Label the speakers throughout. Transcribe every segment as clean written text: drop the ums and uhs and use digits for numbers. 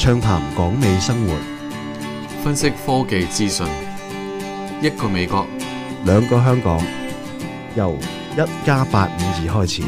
Speaker 1: 暢談港美生活，
Speaker 2: 分析科技資訊，一個美國，
Speaker 1: 兩個香港，由1+852開始。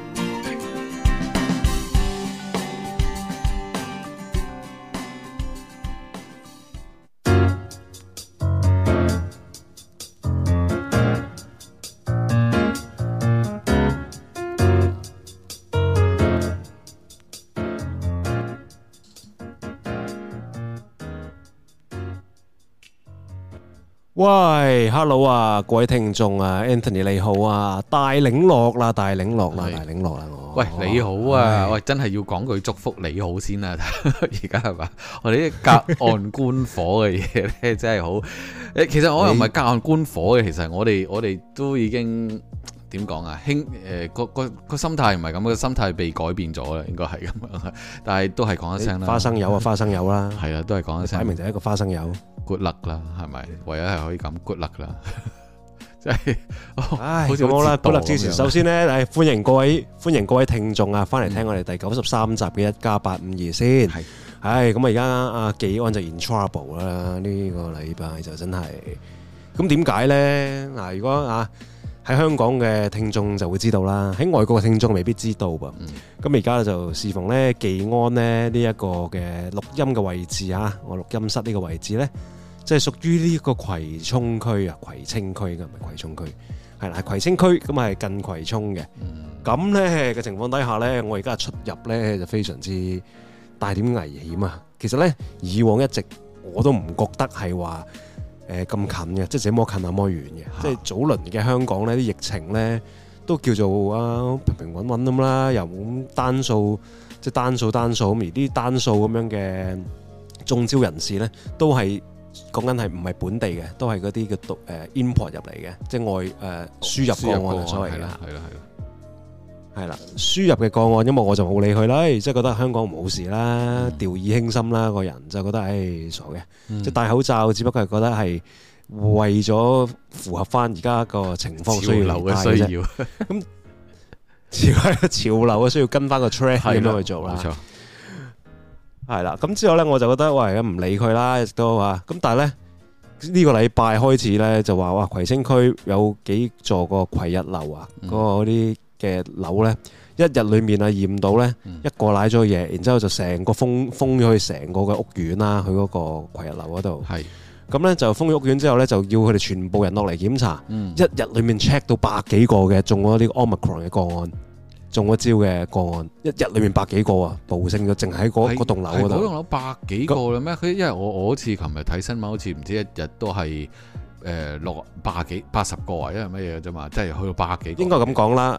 Speaker 1: 喂 ，Hello 啊，各位聽眾啊 ，Anthony 你好啊，大領落啦，大領落啦，我。
Speaker 2: 喂，你好啊，喂，真係要講句祝福你好先啊，而家係嘛？我哋啲隔岸觀火嘅嘢咧，真係好。其實我又唔係隔岸觀火嘅，其實我哋都已經點講啊？個心態唔係咁，個心態被改變咗啦，應該係咁樣。但係都係講一聲啦。
Speaker 1: 花生友啊，花生友啦，
Speaker 2: 係啊，都係講一聲。
Speaker 1: 擺明就係一個花生友。
Speaker 2: good luck 啦，係咪？唯一係可以咁 good luck 啦，即係，
Speaker 1: 唉，咁好啦，good luck 之前，首先咧，歡迎各位聽眾啊，翻嚟聽我哋第93集嘅1+852先。係，唉，咁啊，而家阿技安就 in trouble 啦，呢個禮拜就真係。咁點解咧？嗱，如果啊喺香港嘅聽眾就會知道啦，喺外國嘅聽眾未必知道噃。咁而家就視逢咧技安咧呢一個嘅錄音嘅位置啊，我錄音室呢個位置咧。即係屬於呢個葵涌區啊，葵青區嘅唔係葵涌區，係啦，係葵青區，咁係近葵涌嘅。咁咧嘅情況底下咧，我而家出入咧就非常之大點危險啊！其實咧以往一直我都唔覺得係話咁近嘅，即係這麼近那麼遠嘅。即係早輪嘅香港咧啲疫情咧都叫做啊平平穩穩咁啦，又冇單數，即係單數咁，而啲單數咁樣嘅中招人士咧都係。講緊係唔係本地嘅，都係嗰啲叫import 入嚟嘅，即係外輸入個案所謂嘅，係啦，輸入嘅個案，因為我就冇理佢啦，即係覺得香港冇事啦，掉以輕心啦，個人就覺得傻嘅，即係戴口罩，只不過係覺得係為咗符合翻而家個情況需要嘅需要，咁潮流嘅需要跟翻個 trend 咁樣去做啦。係啦，咁之後咧我就覺得喂，唔理佢啦，亦都話咁，但係咧呢個禮拜開始咧就話哇，葵青區有幾座個葵日樓啊，嗰啲嘅樓咧一日裏面啊驗到咧一個瀨咗嘢，然之後就成個封咗去成個嘅屋苑啦，去嗰個葵日樓嗰度。係咁咧就封咗屋苑之後咧就要佢哋全部人落嚟檢查，一日裏面 check 到100幾個嘅中咗呢個 Omicron 嘅個案。中咗招嘅個案，一日裏面100幾個啊，暴升咗，淨喺嗰棟樓嗰度。嗰棟樓100幾個啦咩？佢因為我好似琴日睇新聞，好似唔知一日都係80個啊，因為乜嘢啫嘛，即係去到100幾個。應該咁講啦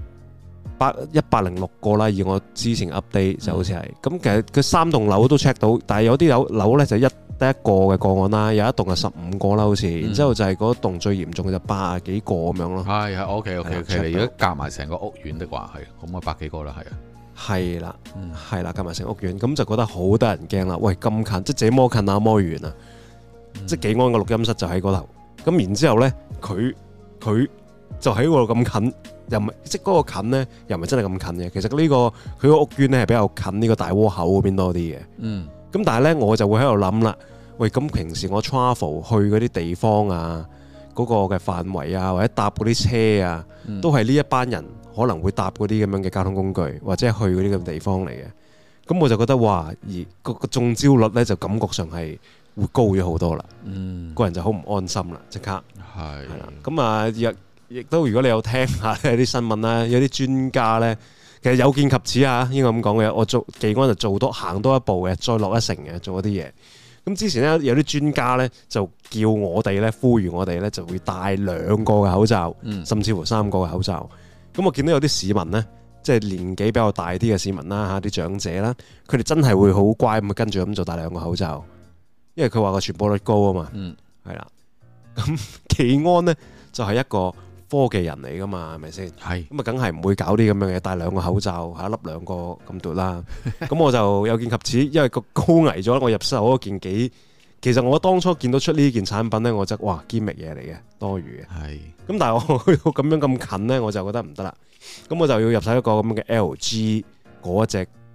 Speaker 1: ，106個啦，以我之前 update 就好似係。咁其實佢3棟樓都 check 到，但係有啲樓咧就得一個嘅個案啦，有一棟係15個啦，好似，然之後就係嗰棟最嚴重嘅就80幾個咁樣咯。係，OK，你如果夾埋成個屋苑的話，係咁啊100幾個啦，係啊，係啦，係啦，夾埋成屋苑，咁就覺得好得人驚啦。喂，咁近，即係這麼近那麼遠啊！即係技安個錄音室就喺嗰頭，咁然之後咧，佢就喺嗰度咁近，又唔係即係嗰個近咧，又唔係真係咁近嘅。其實呢個佢個屋苑咧係比較近呢個大窩口嗰邊多啲嘅。咁但係咧，我就會喺度諗啦，喂，咁平時我 travel 去嗰啲地方啊，嗰個嘅範圍啊，或者搭嗰啲車啊，都係呢一班人可能會搭嗰啲咁樣嘅交通工具，或者去嗰啲咁嘅地方嚟嘅。咁我就覺得哇，而個中招率咧就感覺上係會高咗好多啦。個人就好唔安心啦，即刻係啦。咁啊，亦都如果你有聽下有啲新聞啦，有啲專家咧。其實有見及此啊，應該咁講嘅。我技安就行多一步嘅，再落一城嘅，做一啲嘢。咁之前咧有啲專家咧就叫我哋咧呼籲我哋咧就會戴2個嘅口罩，甚至乎3個嘅口罩。咁我見到有啲市民咧，即係年紀比較大啲嘅市民啦，啲長者啦，佢哋真係會好乖咁跟住咁做戴2個口罩，因為佢話個傳播率高啊嘛。係啦，咁技安咧就係一個科技人嚟噶嘛，係咪先？係咁啊，梗係唔會搞啲咁樣嘅，戴2個口罩，一粒2個咁奪啦。咁我就有見及此，因為個高危咗，我入手嗰件幾，其實我當初見到出呢件產品咧，我就哇堅力嘢嚟嘅，多餘嘅。係咁，但係我去到咁樣咁近咧，我就覺得唔得啦。咁我就要入手一個咁嘅 LG 嗰隻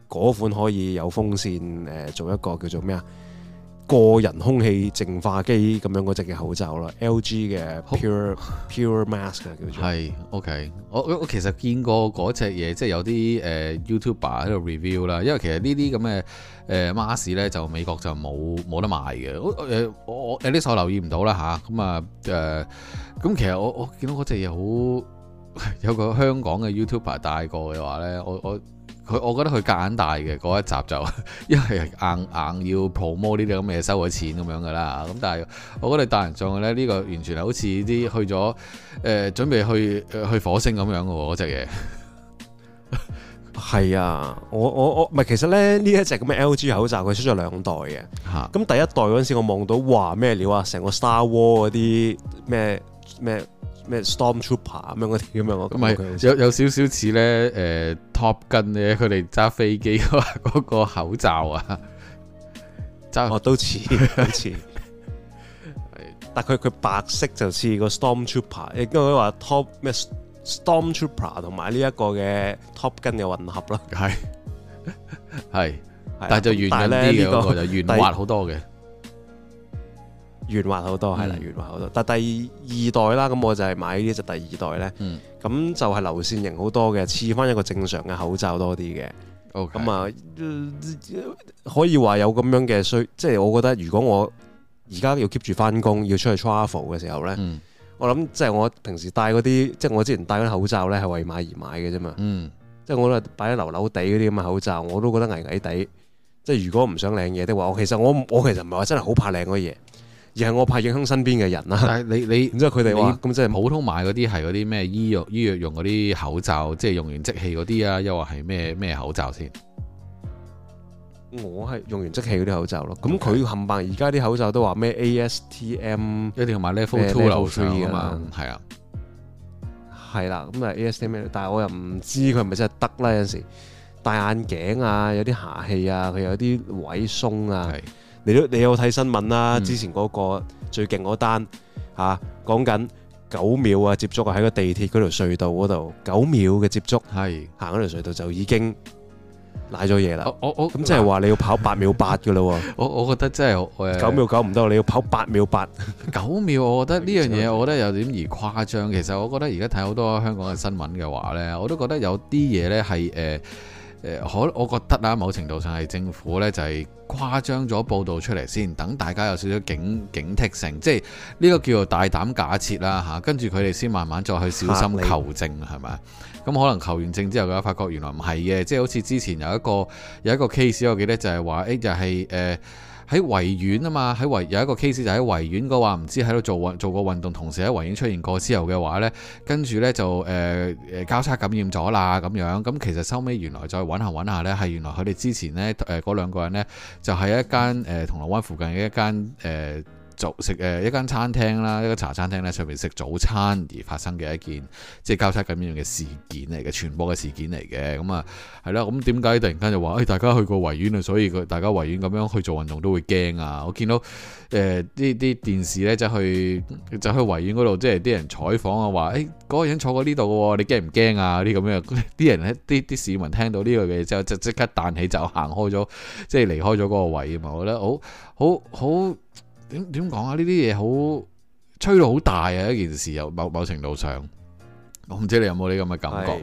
Speaker 1: 嗰款可以有風扇做一個叫做咩啊？個人空氣淨化機咁樣嗰隻嘅口罩啦 ，LG 嘅 Pure Mask 叫做
Speaker 2: 係 OK。我其實見過嗰隻嘢，即係有啲YouTuber 喺度 review 啦。因為其實呢啲咁嘅mask 咧，就美國就冇得賣嘅。我有啲我留意唔到啦嚇。咁其實我見到嗰隻嘢好有個香港嘅 YouTuber 帶過嘅話咧，我覺得佢夾硬帶嘅嗰一集就，因為硬要 promote 呢啲咁嘅嘢收咗錢咁樣噶啦。咁但係我覺得帶人上去咧，呢個完全係好似啲去咗準備去火星咁樣嘅喎，嗰隻嘢。
Speaker 1: 係啊，我唔係，其實咧呢一隻咁嘅 LG 口罩佢出咗2代嘅。咁第一代嗰陣時我望到哇咩料啊，成個 Star War 嗰啲咩 Stormtrooper 咁樣嗰啲咁樣，我
Speaker 2: 咁有少少似咧Top Gun 咧，佢哋揸飛機嗰個口罩啊，
Speaker 1: 都似，但佢白色就似個 Stormtrooper， 應該話 Stormtrooper 同埋呢一個嘅 Top Gun 嘅混合咯，
Speaker 2: 係，但係就圓潤啲嘅嗰個就圓滑好多嘅。
Speaker 1: 圓滑好多係啦，圓滑好多。但第二代啦，咁我就係買呢隻第二代咧，咁就係流線型好多嘅，似翻一個正常嘅口罩多啲嘅。咁啊，可以話有咁樣嘅即係我覺得如果我而家要 keep 住翻工，要出去 travel 嘅時候咧，我諗即係我平時戴嗰啲，即係我之前戴嗰啲口罩咧係為買而買嘅啫嘛。即係我都擺喺流流地嗰啲咁嘅口罩，我都覺得危危地。即係如果唔想靚嘢的話，我其實唔係話真係好怕靚嗰嘢。而係我怕影響身邊嘅人啦。
Speaker 2: 但係你，然之後
Speaker 1: 佢哋話咁即係
Speaker 2: 普通買嗰啲係嗰啲咩醫藥用嗰啲口罩，即係用完即棄嗰啲啊，又或係咩口罩先？
Speaker 1: 我係用完即棄嗰啲口罩咯。咁佢冚唪唥而家啲口罩都話咩 ASTM
Speaker 2: 一定要買 Level 2樓上㗎嘛？係啊，
Speaker 1: 係啦。咁啊 ASTM， 但係我又唔知佢係咪真係得啦。有陣時戴眼鏡啊，有啲瑕氣啊，佢有啲位鬆啊。你有睇新聞啦？之前嗰個最勁嗰單嚇，講緊9秒啊接觸啊，喺個地鐵嗰條隧道嗰度9秒嘅接觸，係行嗰條隧道就已經賴咗嘢啦。咁即係話你要跑8秒8嘅咯喎。
Speaker 2: 我覺得真係
Speaker 1: 9秒9唔得，你要跑8秒8。
Speaker 2: 9秒我覺得呢樣嘢，我覺得有點而誇張。其實我覺得而家睇好多香港嘅新聞嘅話呢，我都覺得有啲嘢呢係我覺得啦，某程度上係政府呢就係誇張咗報導出嚟先，等大家有少少警惕性，即係呢個叫做大膽假設啦嚇，跟住佢哋先慢慢再去小心求證係咪？咁可能求完證之後嘅話，發覺原來唔係嘅，即係好似之前有一個 case， 我記得就係話就係喺維園啊嘛，有一個 case 就喺維園嘅話，唔知喺度做過運動，同時喺維園出現過之後嘅話呢，跟住呢就交叉感染咗啦咁樣。咁其實收尾原來再揾下呢，係原來佢哋之前呢嗰兩個人呢，就喺一間銅鑼灣附近嘅一間食一間餐廳啦，一個茶餐廳咧，上面食早餐而發生嘅一件即係交叉感染嘅事件嚟嘅，傳播嘅事件嚟嘅。咁啊係啦，咁點解突然間就話大家去過維園啊？所以大家維園咁樣去做運動都會驚啊！我見到啲電視咧就去維園嗰度，即係啲人採訪啊，話嗰個人坐過呢度嘅喎，你驚唔驚啊？啲咁樣啲人咧，啲市民聽到呢個嘅之後就即刻彈起就行開咗，即係離開咗嗰個位啊嘛！我覺得好。點講啊？呢啲嘢好吹到好大啊！一件事有某程度上，我唔知你有冇呢咁嘅感覺？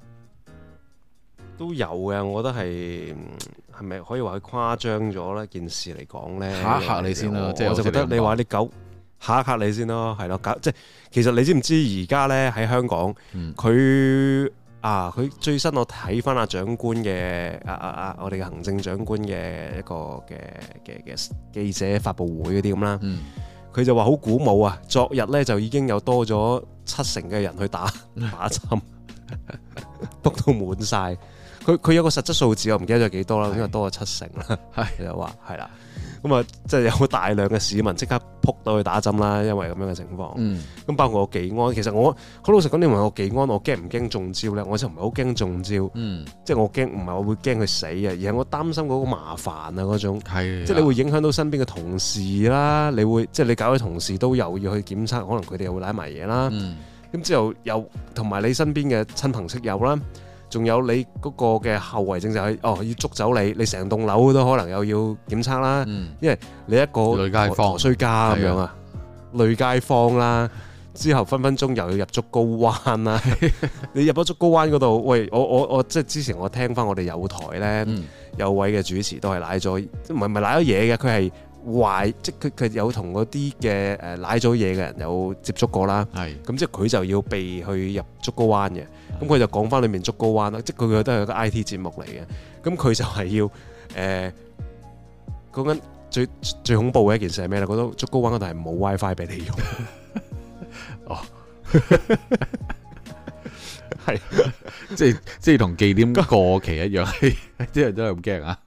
Speaker 2: 都有嘅，我覺得係咪可以話佢誇張咗呢件事嚟講咧？嚇一嚇你先啦，即係我就覺得你話你嚇一嚇你先咯，係咯，即係其實你知唔知而家咧喺香港佢最新我睇翻阿長官嘅我哋嘅行政長官嘅一個嘅記者發佈會嗰啲咁啦，佢就話好鼓舞啊！昨日咧就已經有多咗70%嘅人去打針，book 到滿晒。佢有個實質數字我唔記得咗幾多啦，因為多咗70%啦。佢就話係啦，咁啊即係有大量嘅市民即刻撲到去打針啦，因為咁樣嘅情況。咁包括我技安，其實我好老實講，你問我技安，我驚唔驚中招咧？我就唔係好驚中招，即係我驚唔係我會驚佢死啊，而係我擔心嗰個麻煩啊嗰種，即係你會影響到身邊嘅同事啦，你會即係你搞啲同事都又要去檢測，可能佢哋又會攬埋嘢啦。咁之後又同埋你身邊嘅親朋戚友啦。
Speaker 1: 仲有你嗰個嘅後遺症就係要捉走你成棟樓都可能又要檢測啦，因為你一個
Speaker 2: 累街坊
Speaker 1: 陀衰家咁樣啊，累街坊啦，之後分分鐘又要入竹篙灣啦。你入咗竹篙灣嗰度，喂，我即係之前我聽翻我哋有台咧，有位嘅主持都係賴咗，唔係賴咗嘢嘅，佢係壞，即係佢有同嗰啲嘅賴咗嘢嘅人有接觸過啦。咁即係佢就要被去入竹篙灣嘅。咁佢就講翻裏面竹篙灣啦，即係佢都係個 IT 節目嚟嘅。咁佢就係要講緊最恐怖嘅一件事係咩咧？覺得竹篙灣嗰度係冇 WiFi 俾你用。係
Speaker 2: 即係同忌廉過期一樣，啲人都係咁驚啊！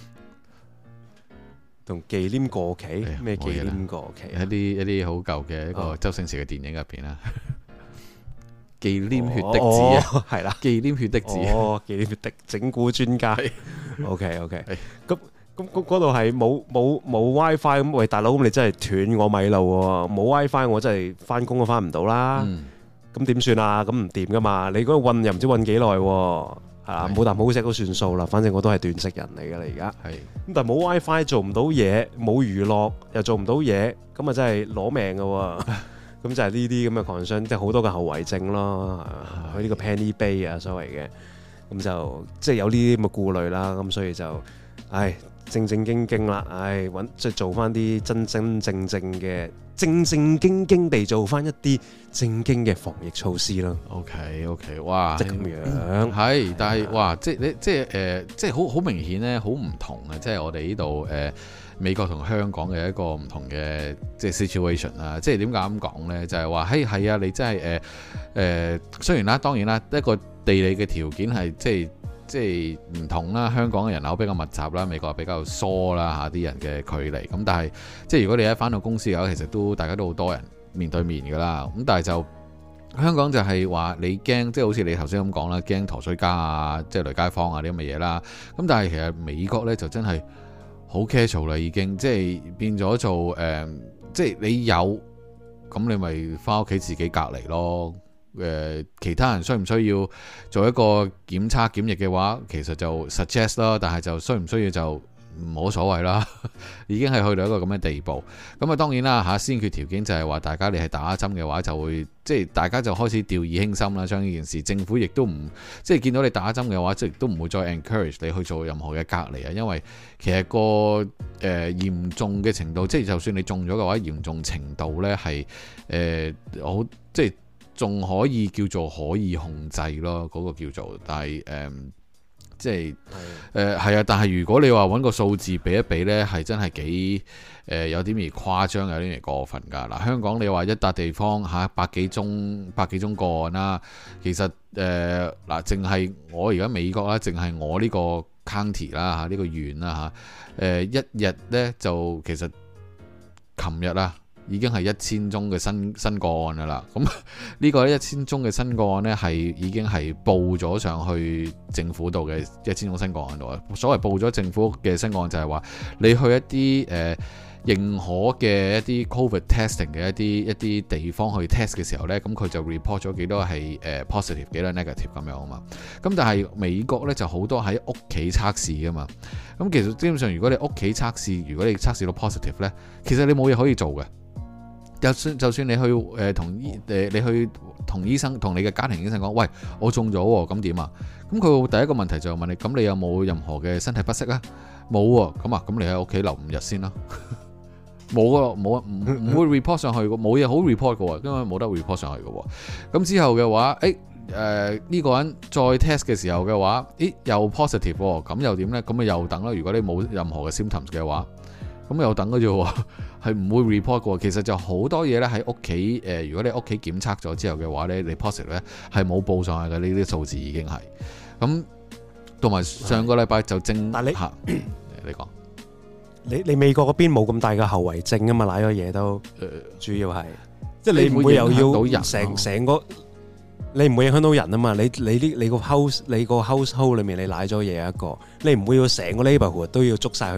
Speaker 1: 同忌廉過期咩？忌廉過期
Speaker 2: 一啲好舊嘅一個周星馳嘅電影入邊啦。忌廉血的字啊，
Speaker 1: 係啦，
Speaker 2: 忌廉血的字，
Speaker 1: 忌廉血的整蠱專家。OK，咁嗰度係冇 WiFi 咁，喂大佬，咁你真係斷我米路喎！冇 WiFi 我真係翻工都翻唔到啦。咁點算啊？咁唔掂噶嘛？你嗰度運又唔知運幾耐喎，冇啖好食都算數啦。反正我都係斷食人嚟㗎啦，而家。咁但係冇 WiFi 做唔到嘢，冇娛樂又做唔到嘢，咁啊真係攞命㗎喎。咁就係呢啲咁嘅 concern，即係好多嘅後遺症咯。佢呢個 Penny Bay 啊，所謂嘅，咁就即係有呢啲咁嘅顧慮啦。咁所以就，正經啦，即係做翻啲真正嘅，正經地做翻一啲正經嘅防疫措施咯。
Speaker 2: OK， 哇，
Speaker 1: 即係咁樣。
Speaker 2: 係，但係哇，即係好明顯咧，好唔同啊！即係我哋呢度美國同香港嘅一個唔同嘅即係 situation 啊！即係點解咁講咧？就係話係啊，你真係雖然啦，當然啦，一個地理嘅條件係即係唔同啦。香港嘅人口比較密集啦，美國比較疏啦啲人嘅距離。咁但係即係如果你一返到公司嘅話，其實大家都好多人面對面㗎啦。咁但係就香港就係話你驚，即係好似你頭先咁講啦，驚陀衰家啊，即係雷街坊啊啲咁嘅嘢啦。咁但係其實美國呢就真係好 casual 啦，已經即係變咗做即係你有咁你咪返屋企自己隔離咯。其他人需唔需要做一個檢測檢疫嘅話，其實就 suggest 啦，但係就需唔需要就冇所謂啦，已經係去到一個咁嘅地步。咁啊當然啦先決條件就係話大家你係打針嘅話，就會即係大家就開始掉以輕心啦，將呢件事政府亦都唔即係見到你打針嘅話，即係都唔會再 encourage 你去做任何嘅隔離啊，因為其實個嚴重嘅程度，即係就算你中咗嘅話，嚴重程度呢係好即係。仲可以叫做可以控制咯，嗰個叫做，但係即係係啊，但係如果你話揾個數字比一比呢，係真係幾有啲而誇張，有啲而過分㗎。嗱，香港你話一笪地方百幾宗個案啦，其實嗱，淨係我而家美國啦，淨係我呢個 county 啦呢個縣啦一日呢，就其實琴日啊。已經係1000宗嘅新個案㗎啦，咁呢個1000宗嘅新個案呢，係已經係報咗上去政府度嘅1000宗新個案度啊。所謂報咗政府嘅新個案就係話，你去一啲認可嘅一啲 COVID testing 嘅一啲地方去 test 嘅時候呢，咁佢就 report 咗幾多係positive 幾多 negative 咁樣啊嘛。咁但係美國呢就好多喺屋企測試㗎嘛。咁其實基本上如果你屋企測試，如果你測試到 positive 呢，其實你冇嘢可以做嘅。就算你去同醫生同你嘅家庭醫生講，喂，我中咗喎，咁點啊？咁佢第一個問題就問你，咁你有冇任何嘅身體不適啊？冇喎，咁你喺屋企留5日先啦。冇唔會 report 上去嘅，冇嘢好 report 嘅喎，因為冇得 report 上去嘅喎。咁之後嘅話，呢個人再 test 嘅時候嘅話，又 positive 喎，咁又點呢？咁咪又等啦。如果你冇任何嘅 symptoms 嘅話，咁又等嘅啫喎。係唔會 report 嘅，其實就好多嘢咧喺屋企如果你屋企檢測咗之後嘅話咧，你 positive 咧係冇報上去嘅，呢啲數字已經係咁。同埋上個禮拜就但你講你美國嗰邊冇咁大嘅後遺症啊嘛，瀨咗嘢都主要係即係你唔會又要成個你唔會影響到人啊嘛。你個 household 裏面你瀨咗嘢一個，你唔會要成個 neighborhood 都要捉晒去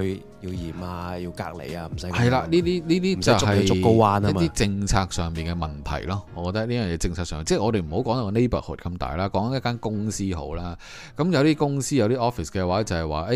Speaker 1: 要驗啊，要隔離啊，唔使。
Speaker 2: 係啦，呢啲就係
Speaker 1: 竹篙灣啊嘛，
Speaker 2: 一啲政策上面嘅問題咯。我覺得呢樣嘢政策上，即係我哋唔好講到個 neighborhood 咁大啦，講一間公司好啦。咁有啲公司有啲 office 嘅話，就係話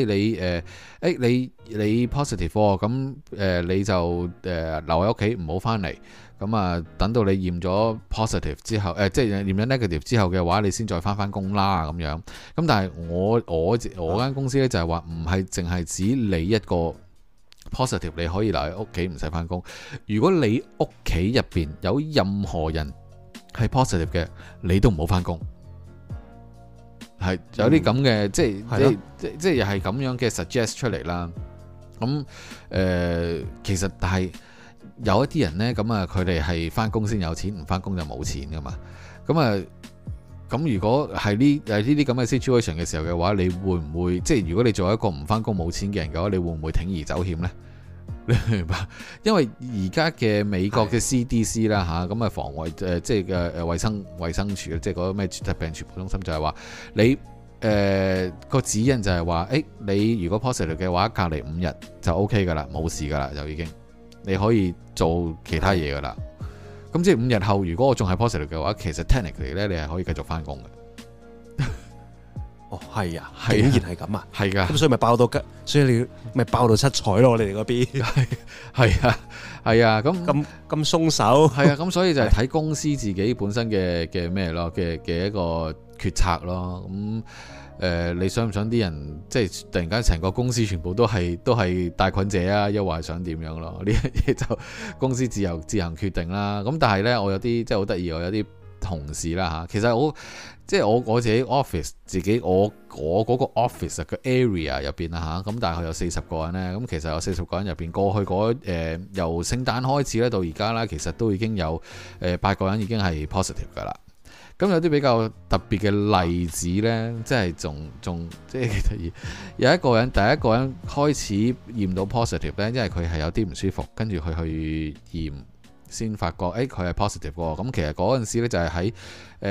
Speaker 2: 你 positive 咁你就留喺屋企唔好翻嚟。咁啊，等到你驗咗 positive 之後，即係驗咗 negative 之後嘅話，你先再翻工啦咁樣。咁但係我間公司咧就係話唔係淨係指你一個 positive 你可以留喺屋企唔使翻工。如果你屋企入邊有任何人係 positive 嘅，你都唔好翻工。係有啲咁嘅，即係又係咁樣嘅 suggest 出嚟啦。咁其實但係。有一啲人呢，咁啊，佢哋係翻工先有錢，唔翻工就冇錢噶嘛。咁如果係呢啲咁嘅 situation 嘅時候嘅話，你會唔會即係如果你做一個唔翻工冇錢嘅人嘅話，你會唔會鋌而走險呢？你明白？因為而家嘅美國嘅 CDC 啦嚇，咁啊防衞即係嘅衛生署，即係嗰個咩疾病傳播中心就係話你個指引就係話，你如果 positive 嘅話，隔離5日就 OK 噶啦，冇事噶啦，就已經。你可以做其他嘢噶啦，咁即係5日後，如果我仲係 positive 嘅話，其實 technically 咧，你係可以繼續翻工嘅。
Speaker 1: 哦，係啊，竟然係咁啊，
Speaker 2: 係噶，
Speaker 1: 咁所以咪爆到所以你咪爆到七彩咯，你哋嗰邊
Speaker 2: 係啊，咁
Speaker 1: 鬆手，
Speaker 2: 係啊，咁所以就係睇公司自己本身嘅咩咯，嘅一個決策咯，咁。你想唔想啲人即係突然間成個公司全部都係帶菌者啊？又話想點樣咯？呢樣嘢就公司自行決定啦。咁但係呢，我有啲即係好得意，我有啲同事啦嚇。其實我自己 office 我嗰個 office 嘅 area 入邊啦嚇。咁大概有40個人呢。咁其實有40個人入邊，過去由聖誕開始咧到而家啦，其實都已經有8個人已經係 positive 噶啦。咁有啲比較特別嘅例子呢，即係仲即係幾得意。有一個人，第一個人開始驗到 positive 呢，因為佢係有啲唔舒服，跟住佢去驗先發覺，佢係 positive 喎。咁其實嗰陣時呢，就係喺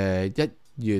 Speaker 2: 1月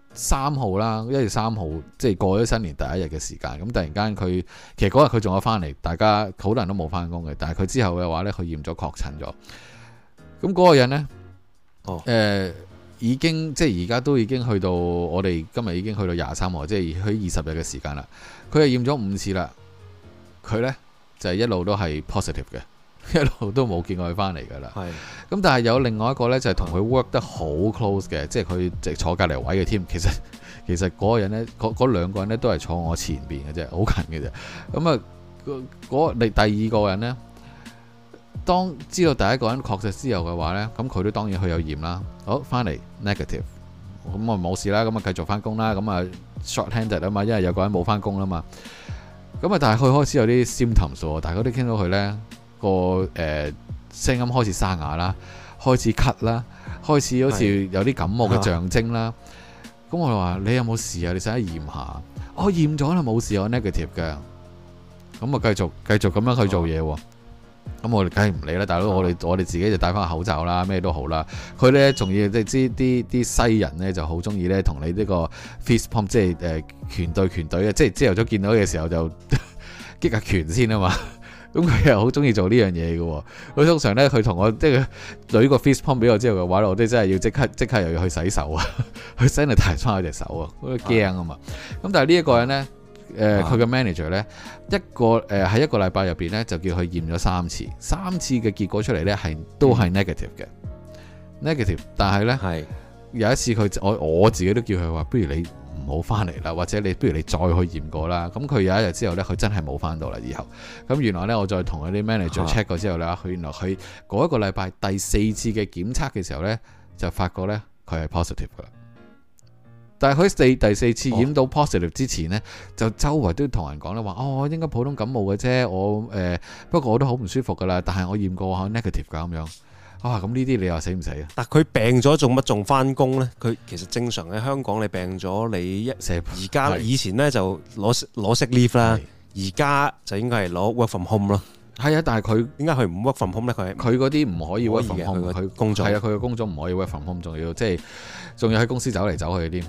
Speaker 2: 3號啦，1月3號即係過咗新年第一日嘅時間。咁突然間其實嗰日佢仲有翻嚟，大家好多人都冇翻工嘅，但係佢之後嘅話呢，佢驗咗確診咗。咁嗰個人呢。已經即係而家都已經去到，我哋今日已經去到23號，即係去20日嘅時間啦。佢係驗咗5次啦，佢呢就係一路都係 positive 嘅，一路都冇見過佢翻嚟噶啦。係咁，但係有另外一個呢，就係同佢 work 得好 close 嘅，即係佢直坐隔離位嘅添。其實嗰個人呢，嗰兩個人呢都係坐我前邊嘅啫，好近嘅啫。咁啊，第二個人呢。當知道第一個人確實之後嘅話呢，咁佢都當然佢有驗啦。好，翻嚟 negative， 咁我冇事啦，咁啊繼續翻工啦。咁啊 short-handed 啊嘛，因為有個人冇翻工啦嘛。咁啊，但係佢開始有啲 symptoms 喎，大家都傾到佢呢個聲音開始沙啞啦，開始咳啦，開始好似有啲感冒嘅象徵啦。咁我話你有冇事啊？你使唔使驗下？我驗咗啦，冇事，我 negative 嘅。咁啊繼續咁樣去做嘢喎。咁我哋梗係唔理啦，大佬，我哋自己就戴翻個口罩啦，咩都好啦。佢呢仲要即係知啲西人呢就好中意呢同你呢個 fist pump， 即係拳對拳隊嘅，即係朝頭早見到嘅時候就擊下拳先啊嘛。咁佢又好中意做呢樣嘢嘅。佢通常呢，佢同我即係舉個 fist pump 俾我之後嘅話，我哋真係要即刻又要去洗手啊，去洗嚟提翻佢隻手啊，好驚啊嘛。咁但係呢一個人呢。佢嘅 manager 呢，喺一個禮拜入邊呢，就叫佢驗咗3次，3次嘅結果出嚟呢，都係 negative 嘅，negative。但係呢，有一次我自己都叫佢話，不如你唔好翻嚟啦，或者你不如你再去驗過啦。咁佢有一日之後呢，佢真係冇翻到啦。以後咁原來呢，我再同佢啲 manager check 過之後呢，佢原來佢嗰一個禮拜第4次嘅檢測嘅時候呢，就發覺呢，佢係 positive 噶啦。但係佢第4次驗到 positive 之前呢，就周圍都同人講咧話，我應該普通感冒嘅啫，不過我都好唔舒服噶啦，但係我驗過我 negative 噶咁樣。咁呢啲你話死唔死啊？但佢病咗做乜仲翻工呢？佢其實正常喺香港你病咗你而家以前呢就攞sick leave啦，而家就應該係攞 work from home 咯。係啊，但係佢點解佢唔 work from home 咧？佢嗰啲唔可以 work from home，佢工作係啊，佢嘅工作唔可以 work from home，仲要喺公司走嚟走去添。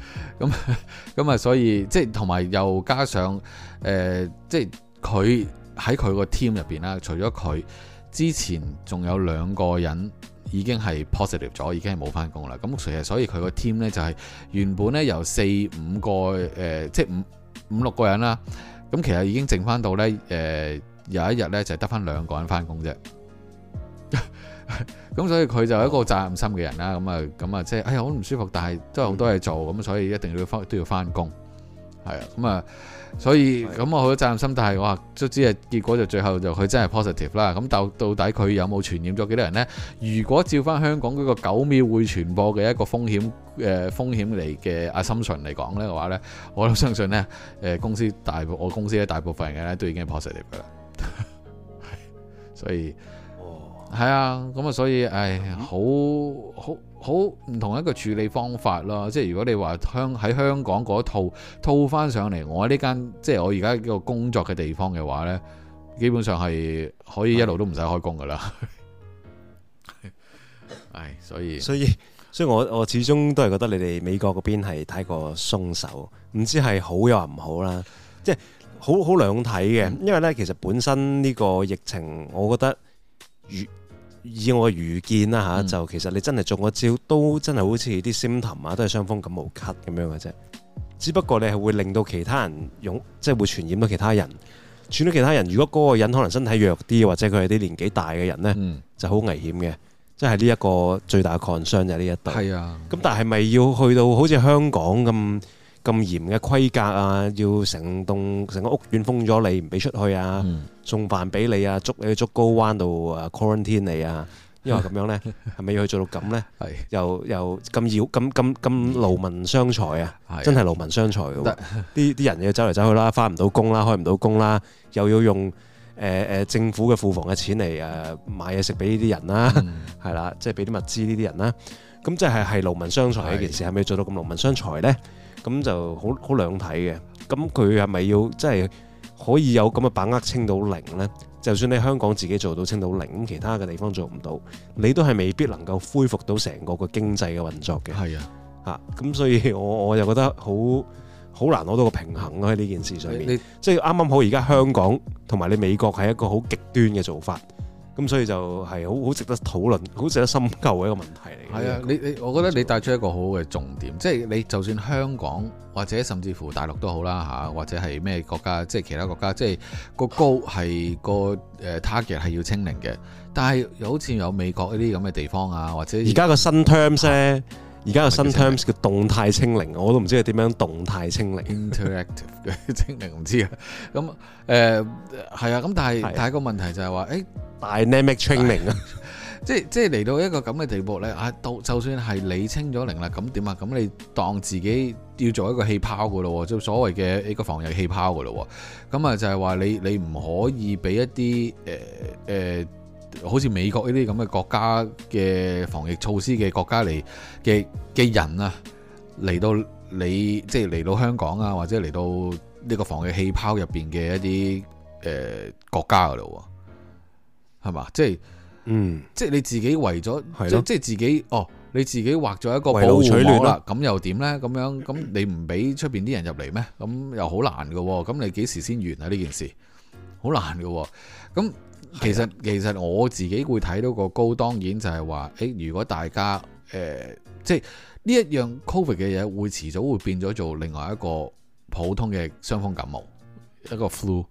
Speaker 2: 咁啊，所以即係同埋又加上即係佢喺佢個 team 入邊啦，除咗佢之前仲有2個人已經係 positive 咗，已經係冇翻工啦。咁所以佢個 team 呢，就係原本呢由4-5個即係5-6個人啦。咁其實已經剩翻到呢，有一日呢，就係得翻2個人翻工啫。咁所以佢就係一個責任心嘅人啦。咁啊即係好唔舒服，但係都有好多嘢做，咁所以一定都要翻工。係啊，咁啊，所以咁我好多責任心，但係哇，都知係結果就最後就佢真係 positive 啦。咁到底佢有冇傳染咗幾多人呢？如果照翻香港嗰個9秒會傳播嘅一個風險嚟嘅 assumption 嚟講呢嘅話呢，我都相信呢，我公司咧大部分人咧都已經係 positive 噶啦。所以係啊，咁啊，所以好唔同一個處理方法咯。即係如果你話喺香港嗰套翻上嚟，我呢間即係我而家個工作嘅地方嘅話呢，基本上係可以一路都唔使開工噶啦。所以我始終都係覺得你哋美國嗰邊係太過鬆手，唔知係好又話唔好啦。即係好兩睇嘅，因為呢，其實本身呢個疫情，我覺得以我嘅預見啦嚇，就其實你真係中咗招，都真係好似啲 symptom 啊，都係傷風感冒咳咁樣嘅啫。只不過你係會令到其他人即係會傳染到其他人，傳到其他人。如果嗰個人可能身體弱啲，或者佢係啲年紀大嘅人呢，就好危險嘅。即係呢一個最大嘅 concern 就係呢一度。係啊。咁但係咪要去到好似香港咁嚴嘅規格啊？要成個屋苑封咗你，唔俾出去啊？送飯俾你啊？捉你去竹篙灣度quarantine 你啊？因為咁樣咧，係咪要去做到咁咧？又咁勞民傷財啊！真係勞民傷財嘅。啲人要走嚟走去啦，翻唔到工啦，開唔到工啦，又要用政府嘅庫房嘅錢嚟買嘢食俾呢啲人啦，係啦，即係俾啲物資呢啲人啦。咁即係勞民傷財嘅一件事，係咪要做到咁勞民傷財咧？咁就好兩睇嘅。咁佢係咪要即係可以有咁嘅把握清到零呢？就算你香港自己做到清到零，咁其他嘅地方做唔到，你都係未必能夠恢復到成個經濟嘅運作嘅。係啊，咁所以我就覺得好難攞到個平衡咯喺呢件事上面。即係啱啱好而家香港同埋你美國係一個好極端嘅做法。咁所以就係好值得討論、好值得深究嘅一個問題嚟嘅。係啊，我覺得你帶出一個好好嘅重點，即係你就算香港或者甚至乎大陸都好啦嚇，或者係咩國家，即係其他國家，即係個高係個target 係要清零嘅，但係好似有美國呢啲咁嘅地方啊，或者而家個新 terms 咧。而家有新 terms 叫動態清零，我都唔知佢點樣動態清零 ，interactive 嘅清零唔知啊。咁係啊，咁但係個問題就係話，
Speaker 1: dynamic training 啊，
Speaker 2: 即係嚟到一個咁嘅地步咧，就算係你清咗零啦，咁點啊？咁你當自己要做一個氣泡噶咯，即係所謂嘅呢個防疫氣泡噶咯。咁啊就係話你唔可以俾一啲好似美國呢啲咁嘅國家嘅防疫措施嘅國家嚟嘅人啊，嚟到即係嚟到香港啊，或者嚟到呢個防疫氣泡入邊嘅一啲國家噶咯，係嘛？即係即係你自己為咗即係自己你自己畫咗一個保護網啦，咁又點呢？咁你唔俾出邊啲人入嚟咩？咁又好難噶，咁你幾時先完啊？呢件事好難噶，咁。其實我自己會睇到個高，當然就係話，如果大家即係呢一樣 Covid 嘅嘢，會遲早會變咗做另外一個普通嘅傷風感冒，一個 flu，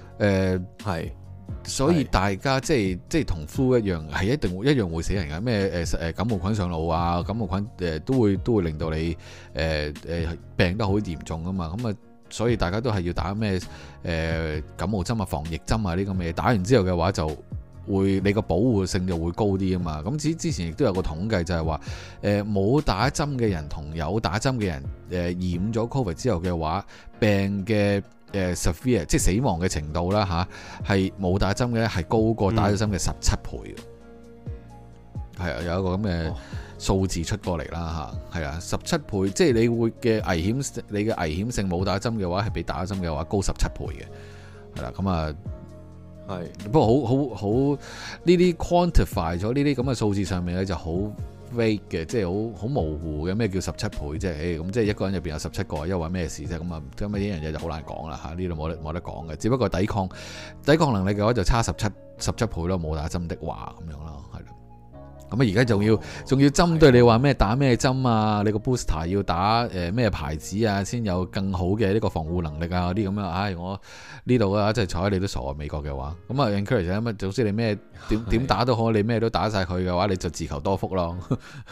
Speaker 2: 所以大家即係同 flu 一樣，係一樣會死人嘅。咩感冒菌上腦啊，感冒菌都會令到你病得好嚴重啊嘛，咁啊。所以大家都係要打咩感冒針啊、防疫針啊呢咁嘅嘢，打完之後嘅話就會你個保護性就會高啲啊嘛。咁之前亦都有個統計就係話冇打針嘅人同有打針嘅人染咗 Covid 之後嘅話，病嘅severe 即係死亡嘅程度啦嚇，係冇打針嘅咧係高過打咗針嘅17倍嘅。係啊，有一個咁嘅數字出過嚟啦嚇，係啊，17倍，即係你會嘅你嘅危險性冇打針嘅話係比打針嘅話高17倍嘅，係啦，咁啊係，不過好呢啲 quantify 咗呢啲咁嘅數字上面咧就好 vague 嘅，即係好模糊嘅。咩叫17倍啫？咁即係一個人入邊有17個，因為咩事啫？咁啊，咁呢樣嘢就好難講啦嚇。呢度冇得講嘅，只不過抵抗能力嘅話就差17倍咯，冇打針的話咁樣咯，係咯。咁啊，而家仲要針對你話咩打咩針啊？你個 booster 要打咩牌子啊，先有更好嘅呢個防護能力啊嗰啲咁樣。唉，我呢度啊，真係睬你都傻啊！美國嘅話，咁啊 encourage 咁啊，總之你咩點打都好，你咩都打晒佢嘅話，你就自求多福咯。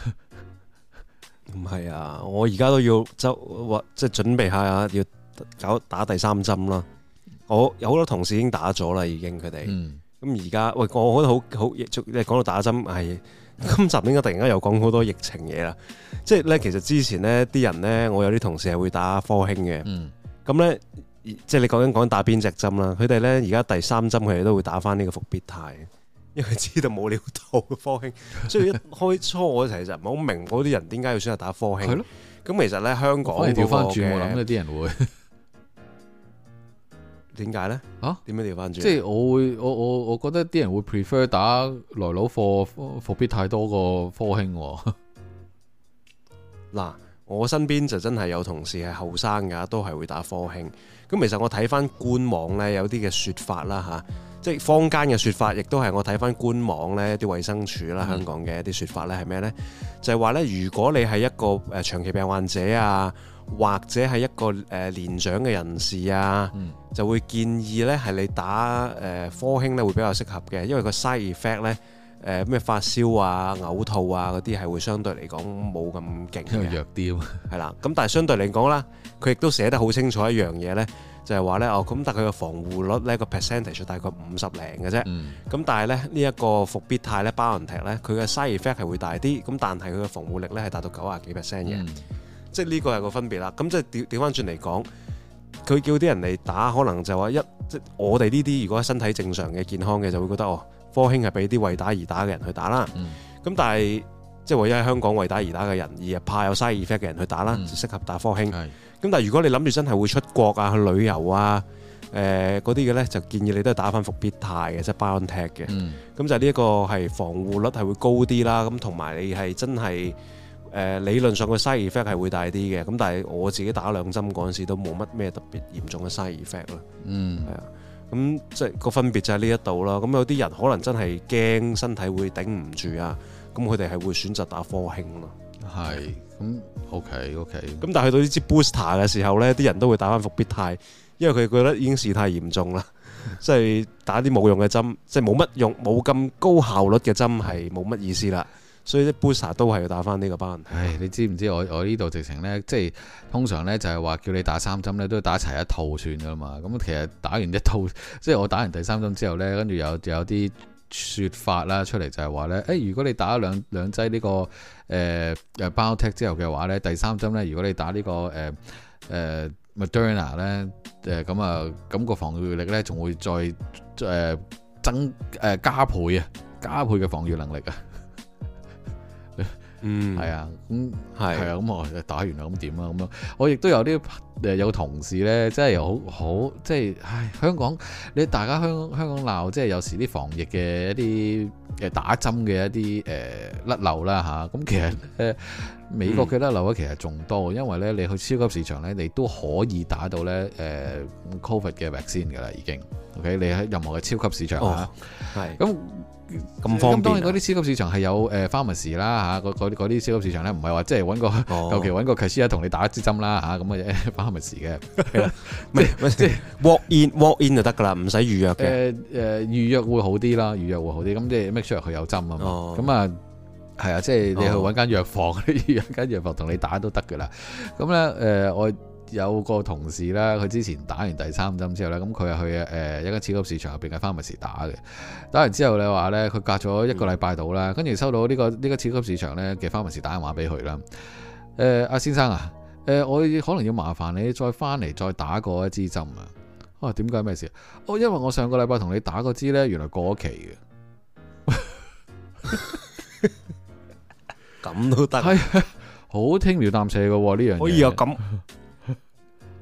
Speaker 1: 唔係啊，我而家都要即係準備下要打第3針啦。我有好多同事已經打咗啦，已經佢哋。咁而家喂，我覺得好，你講到打針係。今集點解突然間又講好多疫情嘢啦？即係咧，其實之前呢啲人呢，我有啲同事係會打科興嘅。咁呢，即係你講打邊隻針啦？佢哋呢，而家第3針佢哋都會打翻呢個復必泰，因為佢知道冇料到科興。所以一開初我其實唔係好明嗰啲人點解要選擇打科興。係咯。咁其實呢，香港
Speaker 2: 調翻轉，我諗有啲人會。
Speaker 1: 點解咧？點樣調翻轉？
Speaker 2: 即係我覺得啲人會 prefer 打來佬貨復必泰多過科興。
Speaker 1: 嗱，我身邊就真係有同事係後生㗎，都係會打科興。咁其實我睇翻官網咧，有啲嘅説法啦嚇，即係坊間嘅説法，亦都係我睇翻官網咧啲衛生署啦，香港嘅一啲説法咧係咩咧？就係話咧，如果你係一個長期病患者啊，或者係一個年長嘅人士啊，就會建議咧係你打科興咧會比較適合嘅，因為個 side effect 咧咩發燒啊、嘔吐啊嗰啲係會相對嚟講冇咁勁嘅，
Speaker 2: 弱啲
Speaker 1: 係啦。咁但係相對嚟講啦，佢亦都寫得好清楚一樣嘢咧，就係話咧咁但係佢個防護率咧個 percentage 大概50零嘅啫。咁但係咧呢一個復必泰咧BioNTech咧佢嘅 side effect 係會大啲，咁但係佢嘅防護力咧係達到90幾%嘅。即係呢個係個分別啦。咁即係調翻轉嚟講，佢叫啲人嚟打，可能就話即係我哋呢啲如果身體正常嘅健康嘅，就會覺得科興係俾啲為打而打嘅人去打啦。咁但係即係唯一喺香港為打而打嘅人，而係怕有 side effect 嘅人去打啦，就適合打科興。咁但係如果你諗住真係會出國啊、去旅遊啊、嗰啲嘅咧，就建議你都係打翻復必泰嘅，即係 BioNTech 嘅。咁就呢一個係防護率係會高啲啦。咁同埋你係真係。理論上個 side effect 係會大啲嘅，咁但係我自己打2針嗰陣時都冇乜咩特別嚴重嘅 side effect 咯。係啊，咁即係個分別就喺呢一度啦。咁有啲人可能真係驚身體會頂唔住啊，咁佢哋係會選擇打科興咯。
Speaker 2: 係，咁 OK。
Speaker 1: 咁但係去到呢支 booster 嘅時候呢，啲人都會打翻復必泰，因為佢覺得已經事態嚴重啦，即係打啲冇用嘅針，即係冇乜用、冇咁高效率嘅針係冇乜意思啦。所以啲 booster 都係要打翻呢個班。
Speaker 2: 唉，你知唔知我呢度直情呢？即係通常呢，就係話叫你打3針呢，都要打齊一套算噶嘛。咁其實打完一套，即係我打完第3針之後呢，跟住有啲説法啦出嚟，就係話呢：如果你打兩劑呢個BioNTech 之後嘅話呢，第3針呢，如果你打呢個Moderna 呢，咁個防禦力呢，仲會再加倍嘅防禦能力啊！係啊，咁係啊，咁我打完啦，咁點啊？咁樣我亦都有啲有同事咧，真係好即係，香港大家香港鬧，即係有時啲防疫嘅一啲打針嘅一啲甩漏啦嚇。咁其實美國嘅甩漏咧其實仲多，因為咧你去超級市場咧，你都可以打到咧Covid 嘅 vaccine 㗎啦，已經 OK。你喺任何嘅超級市場嚇，係咁方便。咁當然嗰啲超級市場係有pharmacy 啦嚇，嗰啲超級市場咧唔係話即係求其揾個 cashier 同你打一支針啦嚇，咁嘅 pharmacy 嘅，即係 walk in 就得㗎啦，唔使預約嘅。預約會好啲啦，預約會好啲。咁即係 make sure 佢有針啊嘛。咁啊係啊，即係你去揾間藥房，預約間藥房同你打都得㗎啦。咁咧我有個同事啦，佢之前打完第3針之後咧，咁佢係去一間超級市場入邊嘅 pharmacy 打嘅。打完之後你話咧，佢隔咗1個禮拜到啦，跟住收到呢個超級市場咧嘅 pharmacy 打電話俾佢啦。阿先生啊，我可能要麻煩你再翻嚟再打過一支針啊。點解咩事？因為我上個禮拜同你打嗰支咧，原來過咗期嘅。咁都得？係好輕描淡寫嘅喎，呢樣嘢可以有咁。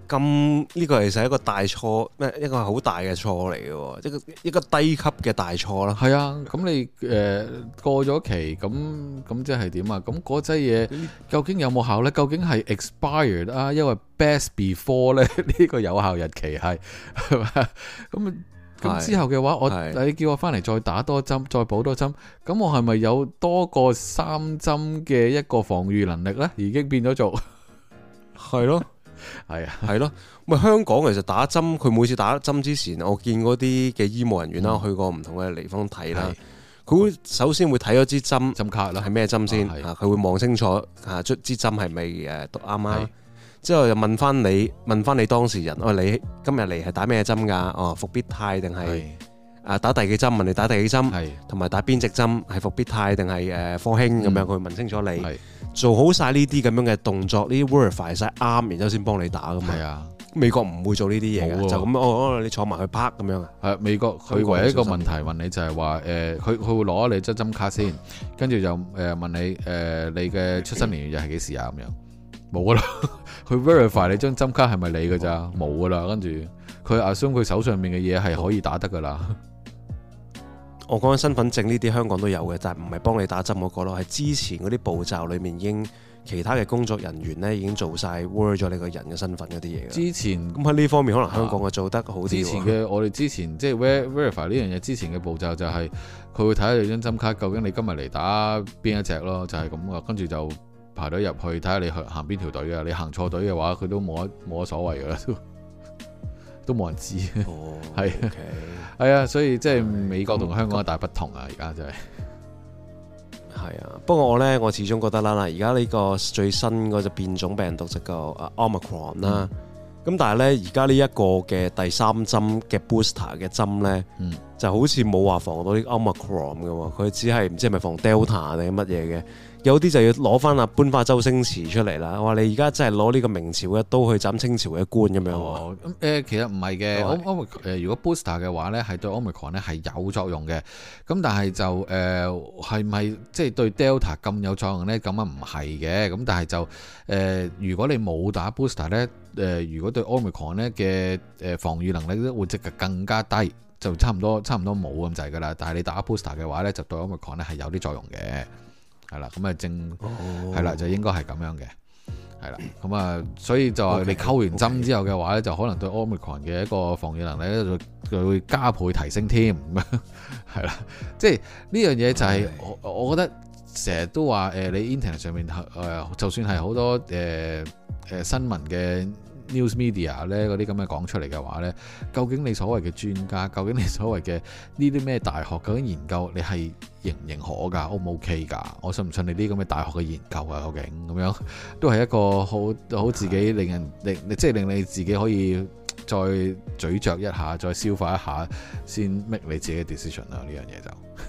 Speaker 1: 咁呢個其實係一個大錯，一個好大嘅錯嚟嘅喎，一個低級嘅大錯啦。
Speaker 2: 係啊，咁你過咗期，咁即係點啊？咁嗰劑嘢究竟有冇效呢？究竟係 expired 啊，因為 best before 呢？呢個有效日期係嘛？咁之後嘅話，你叫我翻嚟再打多針，再補多針，咁我係咪有多過3針嘅一個防禦能力呢？已經變咗做
Speaker 1: 係咯。
Speaker 2: 係啊，
Speaker 1: 係咯，香港其實打針，佢每次打針之前，我見嗰啲嘅醫務人員啦，去過唔同嘅地方睇啦，佢會首先會睇咗支針卡啦，係咩針先，佢會望清楚支針係咪讀啱啱，之後又問翻你當事人，你今日嚟係打咩針㗎？復必泰定係打第幾針？問你打第幾針，同埋打邊隻針係復必泰定係科興咁樣，佢會問清楚你。做好晒呢啲咁樣嘅動作，呢啲 verify 晒啱，然之後先幫你打噶嘛。係啊，美國唔會做呢啲嘢嘅，就咁你坐埋去拍咁樣啊。係美國佢唯一一個問題問你就係話佢會攞你張針卡先，跟住就問你你嘅出生年月日係幾時啊咁樣，冇噶啦。佢 verify 你張針卡係咪你噶咋，冇噶啦。跟住佢 assume 佢手上面嘅嘢係可以打得噶啦。我講緊身份證呢啲香港都有嘅，但係唔係幫你打針嗰個咯，係之前嗰啲步驟裡面已經其他嘅工作人員咧已經做晒 verify 咗你個人嘅身份嗰啲嘢。之前咁喺呢方面可能香港嘅做得好啲。之前嘅我哋之前即係 verify 呢樣嘢之前嘅步驟就係佢會睇下你張針卡究竟你今日嚟打邊一隻咯，就係咁啊，跟住就排隊入去睇下你行邊條隊啊，你行錯隊嘅話佢都冇乜所謂㗎啦。都冇人知，係係啊，所以即係美國同香港嘅大不同啊！而家真係係啊，不過我始終覺得啦，而家呢個最新嗰隻變種病毒就個 Omicron 啦，咁但係呢，而家呢一個嘅第3針嘅 booster 嘅針呢，就好似冇話防到啲 Omicron 嘅喎，佢只係唔知係咪防 Delta 定乜嘢嘅。有啲就要攞翻搬翻周星馳出嚟啦！我話你而家真係攞呢個明朝嘅刀去斬清朝嘅官咁樣。其實唔係嘅，如果 booster 嘅話咧，係對 Omicron 咧係有作用嘅。咁但係就係咪即係對 Delta 咁有作用咧？咁啊唔係嘅。咁但係就如果你冇打 booster 咧，如果對 Omicron 咧嘅防禦能力咧會即係更加低，就差唔多冇咁滯噶啦。但係你打 booster 嘅話咧，就對 Omicron 咧係有啲作用嘅。係啦，咁啊係啦，就應該係咁樣嘅，係啦，咁啊，所以就係你溝完針之後嘅話咧，就可能對 Omicron 嘅一個防禦能力咧就會加倍提升添，咁樣係啦，即係呢樣嘢就係我覺得成日都話你 Internet 上面就算係好多新聞嘅 news media 咧嗰啲咁嘅講出嚟嘅話咧，究竟你所謂嘅專家，究竟你所謂嘅呢啲咩大學究竟研究你係認唔認可㗎 ？O 唔 OK 㗎？我信唔信你啲咁嘅大學嘅研究啊？究竟咁樣都係一個好自己令人即係令你自己可以再咀嚼一下，再消化一下先 make 你自己嘅 decision 啦。呢樣嘢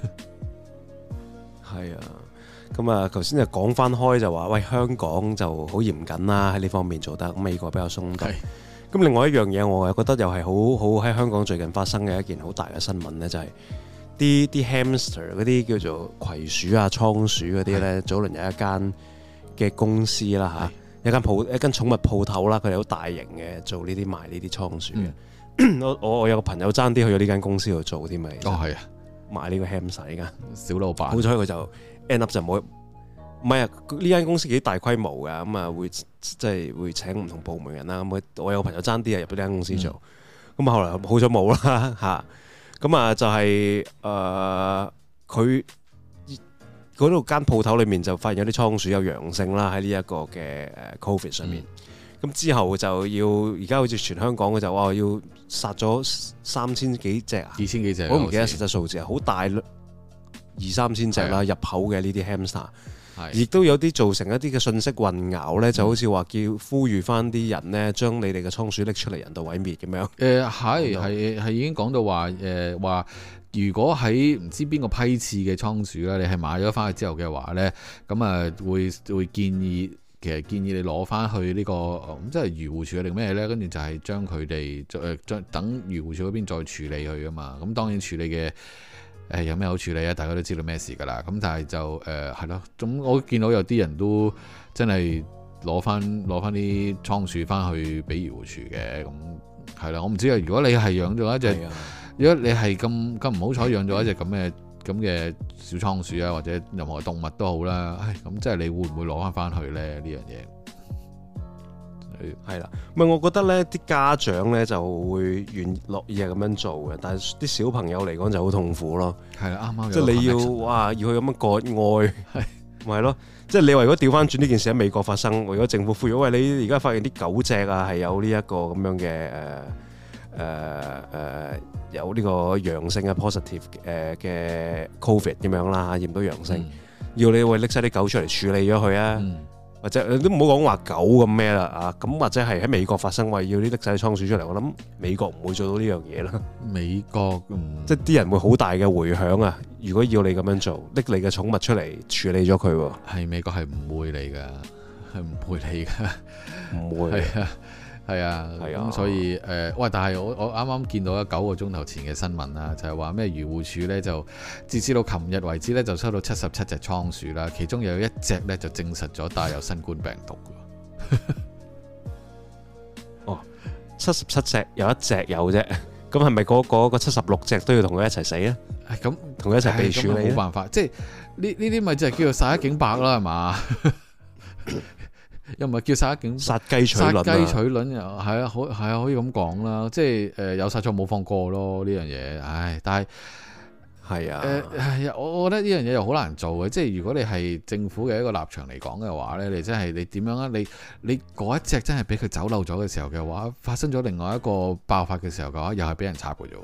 Speaker 1: 就係啊。咁啊，頭先就講翻開就話，喂，香港就好嚴謹啦，喺呢方面做得，美國比較鬆動。咁另外一樣嘢，我又覺得又係好喺香港最近發生嘅一件好大嘅新聞呢，就係啲 hamster 嗰啲叫做葵鼠啊、倉鼠嗰啲呢。早輪有一間嘅公司啦嚇，一間寵物鋪頭啦，佢哋好大型嘅，做呢啲賣呢啲倉鼠嘅。我有個朋友爭啲去咗呢間公司度做添咪。哦，係啊，賣呢個 hamster 呢間小老闆。好彩佢就end up 就冇，唔係啊！呢間公司幾大規模㗎，咁啊會即係會請唔同部門人啦。咁我有個朋友爭啲入咗呢間公司做，咁後來好彩冇啦嚇。咁啊就係佢嗰度間鋪頭裏面就發現有啲倉鼠有陽性啦，喺呢一個嘅COVID 上面。咁之後就要而家好似全香港嘅就話要殺咗3000幾隻啊，2000幾隻，我唔記得實際數字啊，好大2-3千隻啦，入口嘅呢啲 hamster， 亦都有啲造成一啲嘅信息混淆咧，就好似話叫呼籲翻啲人咧，將你哋嘅倉鼠拎出嚟人道毀滅咁樣。係已經講到話話，如果喺唔知邊個批次嘅倉鼠咧，你係買咗翻去之後嘅話咧，咁啊會建議。其實建議你攞翻去呢個即係漁護署定咩咧？跟住就係將佢哋再等漁護署嗰邊再處理佢噶嘛。咁當然處理嘅有咩好處理啊？大家都知道咩事噶啦。咁但係就係咯。咁我見到有啲人都真係
Speaker 2: 攞翻啲倉鼠翻去俾漁護署嘅，咁係啦。我唔知啊，如果你係養咗一隻，如果你係咁唔好彩養咗一隻咁嘅小倉鼠啊，或者任何動物都好啦，咁即係你會唔會攞翻去咧呢樣嘢？
Speaker 1: 係啦，唔係我覺得咧，啲家長咧就會樂意係咁樣做嘅，但係啲小朋友嚟講就好痛苦咯。
Speaker 2: 係啦，啱啱
Speaker 1: 即係你要去咁樣割愛，咪係咯？即係你話如果調翻轉呢件事喺美國發生，如果政府呼籲，喂，你而家發現啲狗隻啊係有呢一個咁樣嘅有呢個陽性嘅 positive 嘅 COVID 咁樣啦，驗到陽性，要你拎晒啲狗出嚟處理咗佢啊！或者你都唔好講話狗咁咩啦啊，咁或者係喺美國發生話要啲拎晒啲倉鼠出嚟，我諗美國唔會做到呢樣嘢啦。美國即係啲人會好大嘅迴響啊！如果要你咁樣做，拎你嘅寵物出嚟處理咗佢喎，係美國係唔會嚟㗎，係唔會嚟㗎，唔會係啊，咁所以喂，但係我啱啱見到9個鐘頭前嘅新聞啊，就係話咩漁護署咧就截至到琴日為止咧就收到77隻倉鼠啦，其中有一隻咧就證實咗帶有新冠病毒嘅。哦，77隻有一隻有啫，咁係咪嗰76隻都要同佢一齊死咧？咁同佢一齊被處理，冇辦法，即係呢啲咪就係叫做殺一儆百啦，係嘛？又唔係叫殺雞取卵又係啊，可以咁講啦，即係有殺錯冇放過咯呢樣嘢，但係係啊，我覺得呢樣嘢又好難做嘅，即係如果你係政府嘅一個立場嚟講嘅話咧，你真係你點樣啊？你嗰一隻真係俾佢走漏咗嘅時候嘅話，發生咗另外一個爆發嘅時候嘅話，又係俾人插嘅啫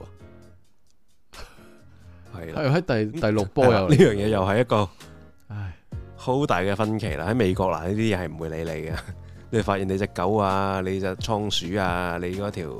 Speaker 1: 喎，係啦，喺第6波又呢樣嘢又係一個好大嘅分歧啦！喺美國嗱，呢啲嘢係唔會理你嘅。你發現你隻狗啊，你隻倉鼠啊，你嗰條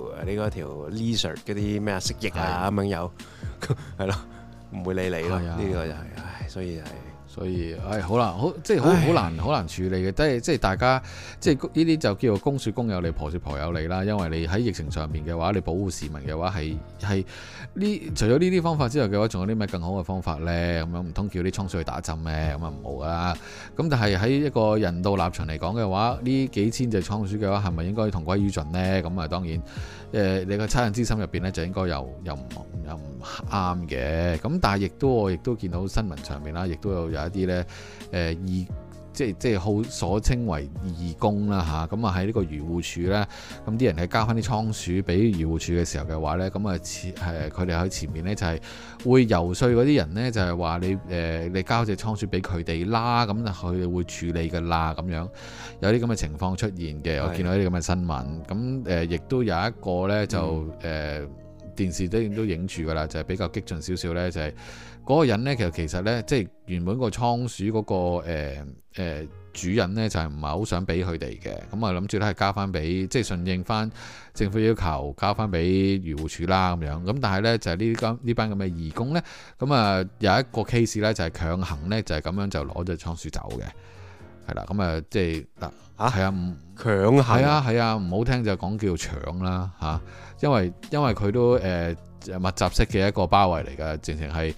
Speaker 1: lizard 嗰啲咩蜥蜴啊咁樣有，係咯，唔會理你咯。呢個就係，所以好難，即係好難處理嘅。即係大家，即係呢啲就叫做公説公有理，婆説婆有理啦。因為你喺疫情上面嘅話，你保護市民嘅話係呢，除咗呢啲方法之外嘅話，仲有啲咩更好嘅方法咧？咁樣唔通叫啲倉鼠去打針咩？咁啊唔好啦。咁但係喺一個人道立場嚟講嘅話，呢幾千隻倉鼠嘅話，係咪應該同歸於盡咧？咁啊當然，你個惻隱之心入邊咧，就應該又唔啱嘅。咁但係我亦都見到新聞上面啦，亦都有一啲咧即係好所稱為義工啦嚇，咁啊喺呢個漁護署咧，咁啲人係交翻啲倉鼠俾漁護署嘅時候嘅話咧，咁啊佢哋喺前面咧就係會游說嗰啲人咧，就係話你交隻倉鼠俾佢哋啦，咁佢哋會處理噶啦，咁樣有啲咁嘅情況出現嘅，我見到啲咁嘅新聞，咁亦都有一個咧就電視都影住噶啦，就係比較激進少少咧，就係嗰個人咧，其實咧，即係原本個倉鼠嗰個主人咧，就係唔係好想俾佢哋嘅，咁啊諗住咧係交翻俾，即係順應翻政府要求交翻俾漁護署啦咁樣，咁但係咧就係呢班咁嘅義工咧，咁啊有一個 case 咧就係強行咧就係咁樣就攞隻倉鼠走嘅，係啦，咁啊即係嗱係啊唔強行係啊唔好聽就講叫搶啦嚇，因為佢都密集式嘅一個包圍嚟㗎，直情係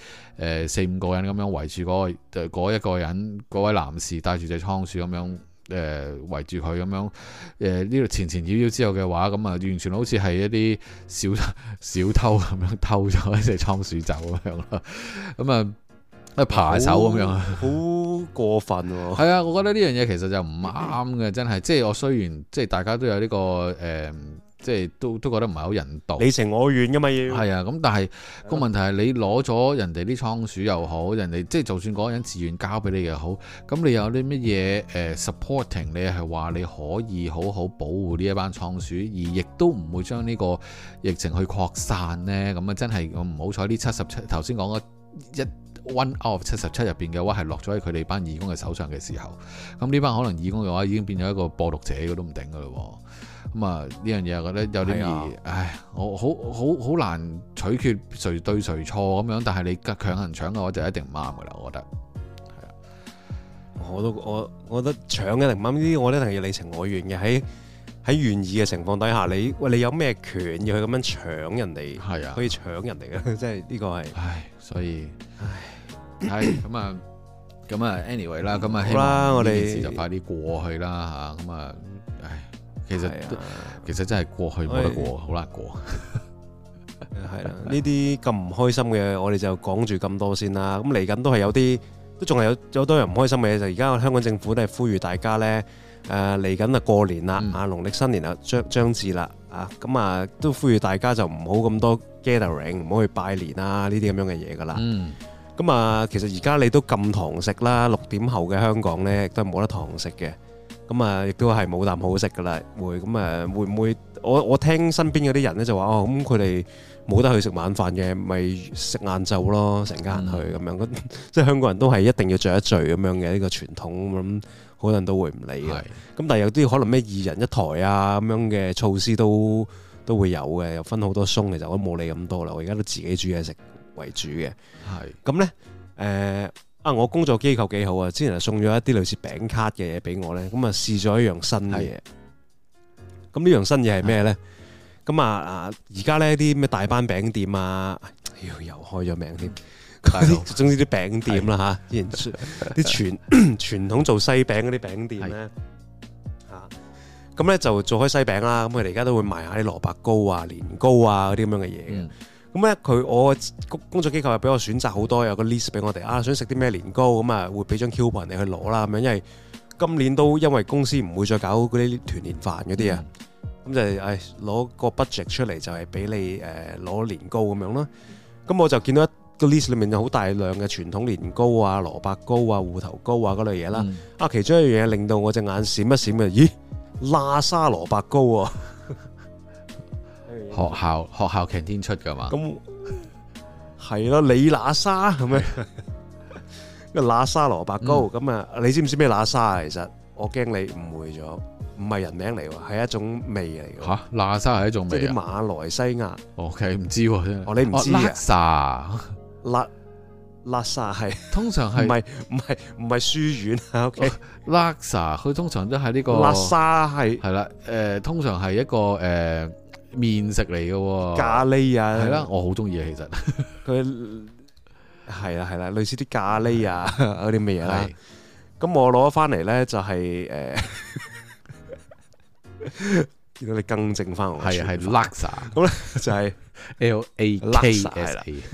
Speaker 1: 4-5個人咁樣圍住嗰一個人，嗰位男士帶住隻倉鼠咁樣圍住佢咁樣，呢度纏纏繞繞之後嘅話，咁啊完全好似係一啲小偷咁樣偷咗一隻倉鼠走咁樣啦，咁啊扒手咁樣好過分喎！係啊，我覺得呢樣嘢其實就唔啱嘅，真係，即係我雖然即係大家都有呢個即係都覺得唔係好人道，你情我願噶嘛要係啊，咁但係個問題係你攞咗人哋啲倉鼠又好，人哋即係就算嗰個人自願交俾你又好，咁你有啲乜嘢supporting 你係話你可以好好保護呢一班倉鼠，而亦都唔會將呢個疫情去擴散呢？咁啊真係我唔好彩呢77頭先講嘅1 out of 77入邊嘅話係落咗喺佢哋班義工嘅手上嘅時候，咁呢班可能義工嘅話已經變咗一個播毒者，佢都唔定噶咯。咁啊呢樣嘢我覺得有啲我好難取決誰對誰錯咁樣，但係你強行搶嘅話就一定唔啱噶啦，我覺得係啊。我覺得搶一定唔啱，呢啲我一定要你情我願嘅，喺願意嘅情況底下，你有咩權要去咁樣搶人哋？係啊，可以搶人哋嘅，即係呢個係。所以係咁啊。
Speaker 2: 咁啊，anyway 啦，咁啊，希
Speaker 1: 好啦，
Speaker 2: 望
Speaker 1: 我哋
Speaker 2: 呢件事就快啲過去啦嚇。咁啊，唉，其實真係過去冇得過，好難過。
Speaker 1: 係啦，呢啲咁唔開心嘅，我哋就講住咁多先啦。咁嚟緊都係有啲，都仲係有好多人唔開心嘅嘢。就而家香港政府都係呼籲大家咧，嚟緊啊過年啦，啊農曆新年啊將至啦，啊咁啊都呼籲大家就唔好咁多 gathering，唔好去拜年啊呢啲咁樣嘅嘢噶啦。咁啊，其實而家你都禁堂食啦，6點後嘅香港咧亦都係冇得堂食嘅。咁啊，亦都係冇啖好食噶啦，會唔會？我聽身邊嗰啲人咧就話咁佢哋冇得去食晚飯嘅，咪食晏晝咯，成家人去咁樣。即係香港人都係一定要聚一聚咁樣嘅呢個傳統，咁好多人都會唔理嘅。咁但係有啲可能咩2人1台啊咁樣嘅措施都會有嘅，又分好多餸，其實我都冇理咁多啦。我而家都自己煮嘢食為主嘅。咁咧我工作機構幾好啊！之前係送咗一啲類似餅卡嘅嘢俾我咧，咁啊試咗一樣新嘅嘢。咁呢樣新嘢係咩咧？咁而家呢啲咩大班餅店啊，又開咗名添。總之啲餅店啦嚇，之前啲傳統做西餅嗰啲餅店咧咁咧就做開西餅啦。咁佢哋而家都會賣下啲蘿蔔糕啊、年糕啊嗰啲咁樣嘅嘢嘅。咁咧我工作機構又俾我選擇好多，有個 list 俾我哋想食啲咩年糕，咁啊會俾張 coupon 你去攞啦咁樣。因為今年都因為公司唔會再搞嗰啲團年飯嗰啲啊，咁就係攞個 budget 出嚟就係俾你攞年糕咁樣咯。咁我就見到一個 list 裏面有好大量嘅傳統年糕啊、蘿蔔糕啊、芋頭糕啊嗰類嘢啦。其中一樣嘢令到我隻眼閃一閃嘅，咦？喇沙蘿蔔糕喎！
Speaker 2: 學校 canteen 出噶嘛？
Speaker 1: 咁係咯，李喇沙咁樣個喇沙蘿蔔糕咁你知唔知咩喇沙啊？其實我驚你誤會咗，唔係人名嚟喎，係一種味嚟嘅。嚇，
Speaker 2: 喇沙係一種味啊？即係
Speaker 1: 啲馬來西亞。
Speaker 2: OK， 唔知喎真係。
Speaker 1: 你唔知啊？
Speaker 2: 喇沙，
Speaker 1: 喇沙係
Speaker 2: 通常係
Speaker 1: 唔係書院啊 ？OK，
Speaker 2: 喇沙佢通常都係呢個。
Speaker 1: 喇沙係
Speaker 2: 啦，通常係一個麵食嚟嘅喎，
Speaker 1: 咖喱啊，
Speaker 2: 係啦，我好中意啊，其實
Speaker 1: 佢係啦，類似啲咖喱啊嗰啲咩嘢啦。咁我攞翻嚟咧就係見到你更正翻我，
Speaker 2: 係喇沙，
Speaker 1: 咁咧就係
Speaker 2: LAKSA，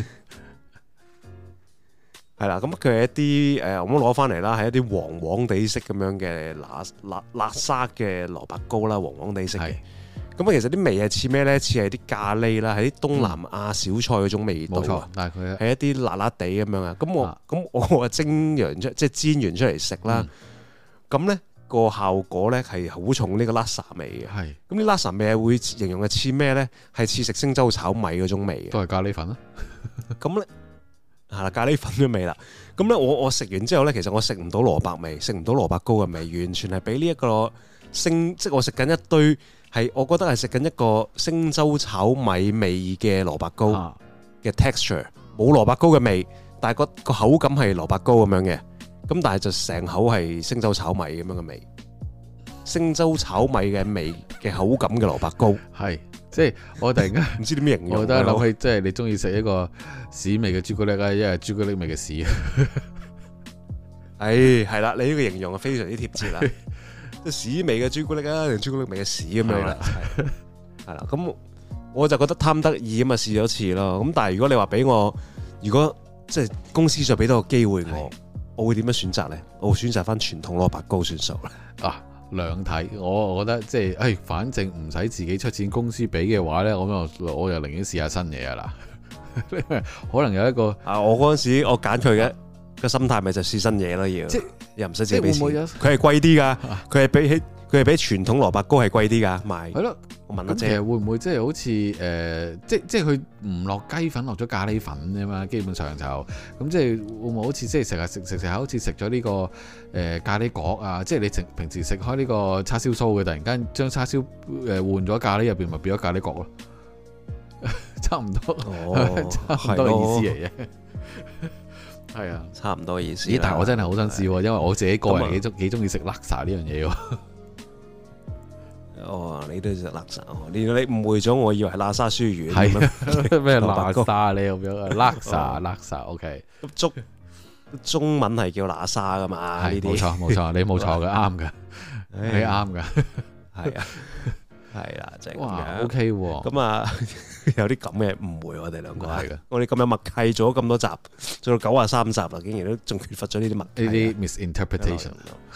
Speaker 1: 係啦。咁佢係一啲我攞翻嚟啦，係一啲黃黃地色咁樣嘅喇沙嘅蘿蔔糕啦，黃黃地色嘅。咁其實啲味係似咩咧？似係啲咖喱啦，係啲東南亞小菜嗰種味道。冇錯，
Speaker 2: 但係佢
Speaker 1: 係一啲辣辣地咁樣啊。咁我蒸完即係煎完出嚟食啦。咁咧個效果咧係好重呢個拉沙味嘅。係。咁啲拉沙味係會形容係似咩咧？係似食星洲炒米嗰種味嘅。
Speaker 2: 都係咖喱粉啦。
Speaker 1: 咁咧係啦，咖喱粉嘅味啦。咁咧我食完之後咧，其實我食唔到蘿蔔味，食唔到蘿蔔糕嘅味，完全係俾呢一個即係我食緊一堆。係，我覺得係食緊一個星洲炒米味嘅蘿蔔糕嘅 texture，冇蘿蔔糕嘅味，但係個口感係蘿蔔糕咁樣嘅，咁但係就成口係星洲炒米咁樣嘅味，星洲炒米嘅味嘅口感嘅蘿蔔糕，
Speaker 2: 係即係我突然間
Speaker 1: 唔知點形容，
Speaker 2: 我覺得諗起即係你中意食一個屎味嘅朱古力啊，一係朱古力味嘅屎，係啦，你呢個形容係非常之貼切啦。屎味嘅朱古力啊，定朱古力味嘅屎咁樣啦，係啦。咁我就覺得貪得意咁啊，試咗次咯。咁但係如果你話俾我，如果即係公司再俾多個機會我會點樣選擇咧？我會選擇翻傳統蘿蔔糕算數啦。 兩睇，我覺得即係反正唔使自己出錢，公司俾嘅話咧，我又寧願試下新嘢啊啦。可能有一個
Speaker 1: 我嗰陣時我揀佢嘅個心態咪就試新嘢咯，要。又唔使自己俾錢，佢係貴啲噶，佢係比傳統蘿蔔糕係貴啲噶賣。係咯，我問下姐，
Speaker 2: 其實會唔會即係好似即係佢唔落雞粉，落咗咖喱粉啫嘛？基本上就咁，即係會唔會好似即係成日食下，好似食咗呢個咖喱角啊？即係你平時食開呢個叉燒酥嘅，突然間將叉燒換咗咖喱入邊，咪變咗咖喱角咯？差唔多，差唔多意思嚟嘅。係啊，
Speaker 1: 差唔多意思。
Speaker 2: 但係我真係好想試，因為我自己個人幾中意食叻沙呢樣嘢喎。
Speaker 1: 你都食叻沙？你誤會咗，我以為係喇沙書院。
Speaker 2: 係咩喇沙你咁樣？叻沙，OK。
Speaker 1: 中文係叫喇沙噶嘛？呢啲
Speaker 2: 冇錯，你冇錯嘅，啱嘅，你啱嘅，
Speaker 1: 係啊。係啦，就係咁樣。
Speaker 2: OK 喎，
Speaker 1: 咁啊有啲咁嘅誤會，我哋兩個
Speaker 2: 係嘅。
Speaker 1: 我哋咁有默契做咗咁多集，做到93集啦，竟然都仲缺乏咗呢啲默契。
Speaker 2: 呢啲 misinterpretation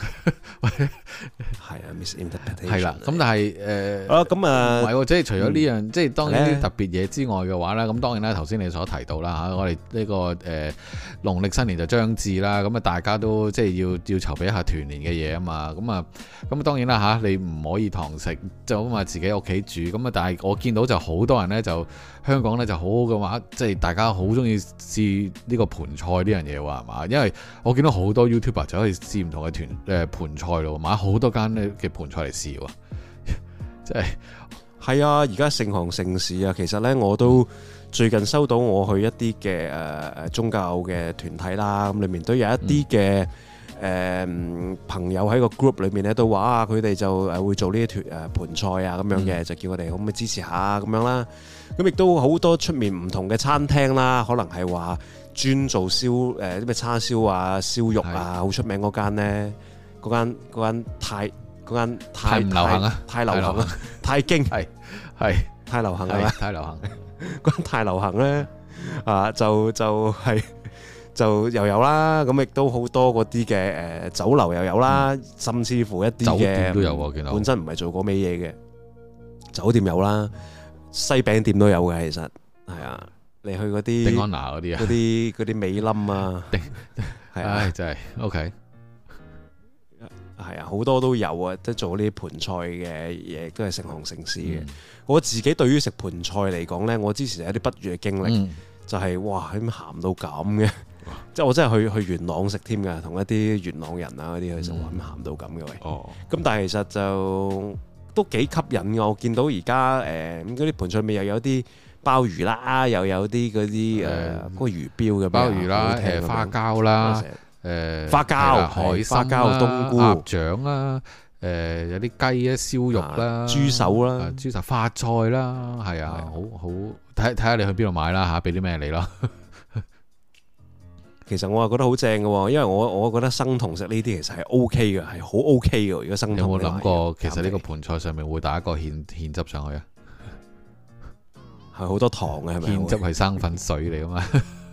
Speaker 1: 係啊 misinterpretation
Speaker 2: 係啦。咁但係
Speaker 1: 咁啊，
Speaker 2: 唔係喎，即係除咗呢樣，即係當然啲特別嘢之外嘅話咧，咁當然啦，頭先你所提到啦嚇，我哋呢個農曆新年就將至啦，咁啊大家都即係要籌備一下團年嘅嘢啊嘛，咁啊當然啦嚇，你唔可以堂食，就咁啊自己屋企煮，咁啊但係我見到就好多人咧，就香港咧就好好嘅話，即係大家好中意試呢個盤菜呢樣嘢喎，係嘛？因為我見到好多 YouTuber 就可以試唔同嘅盤菜咯，買好多間嘅盤菜嚟試喎，即係
Speaker 1: 啊！而家盛行盛事啊，其實咧我都最近收到我去一啲嘅宗教嘅團體啦，咁裏面都有一啲嘅朋友喺個 group 裏面咧都話啊，佢哋就會做呢啲盤菜啊咁樣嘅，就叫我哋可唔可以支持下咁樣啦。咁亦都好多出面唔同嘅餐廳啦，可能係話專做啲咩叉燒啊、燒肉啊，好出名嗰間咧，嗰間太唔流行啊，太流行啊，太經係太流行係咪？
Speaker 2: 太流行
Speaker 1: 嗰間太流行咧啊，就又有啦，咁亦都好多嗰啲嘅酒樓又有啦，甚至乎一啲嘅酒
Speaker 2: 店都有喎，見到
Speaker 1: 本身唔係做嗰味嘢嘅酒店有啦，西餅店都有嘅，其實係啊，你去嗰啲
Speaker 2: 丁安娜嗰啲啊，
Speaker 1: 嗰啲美冧啊，係啊，
Speaker 2: 真係 OK，
Speaker 1: 係啊，好多都有啊，即係做呢啲盤菜嘅嘢都係盛行盛事嘅。我自己對於食盤菜嚟講咧，我之前有啲不悅嘅經歷，就係哇，點鹹到咁嘅？即係我真係去元朗食添㗎，同一啲元朗人啊嗰啲去食，哇，鹹到咁嘅喂。咁但係其實就都幾吸引嘅。我見到而家嗰啲盤菜尾又有啲鮑魚啦，又有啲嗰啲嗰個魚標嘅
Speaker 2: 鮑魚啦，花膠啦，
Speaker 1: 花膠、
Speaker 2: 海參
Speaker 1: 花膠、冬菇、
Speaker 2: 鴨掌啦，有啲雞啊、燒肉啦、
Speaker 1: 豬手啦、
Speaker 2: 豬手花菜啦，係啊，好睇下你去邊度買啦嚇，俾啲咩你咯。
Speaker 1: 其實我係覺得好正嘅，因為我覺得生酮食呢啲其實係 O K 嘅，係好 O K 嘅。如果生酮，
Speaker 2: 有冇諗過其實呢個盤菜上面會打一個芡汁上去啊？
Speaker 1: 係好多糖嘅係咪？
Speaker 2: 芡汁係生粉水嚟噶嘛？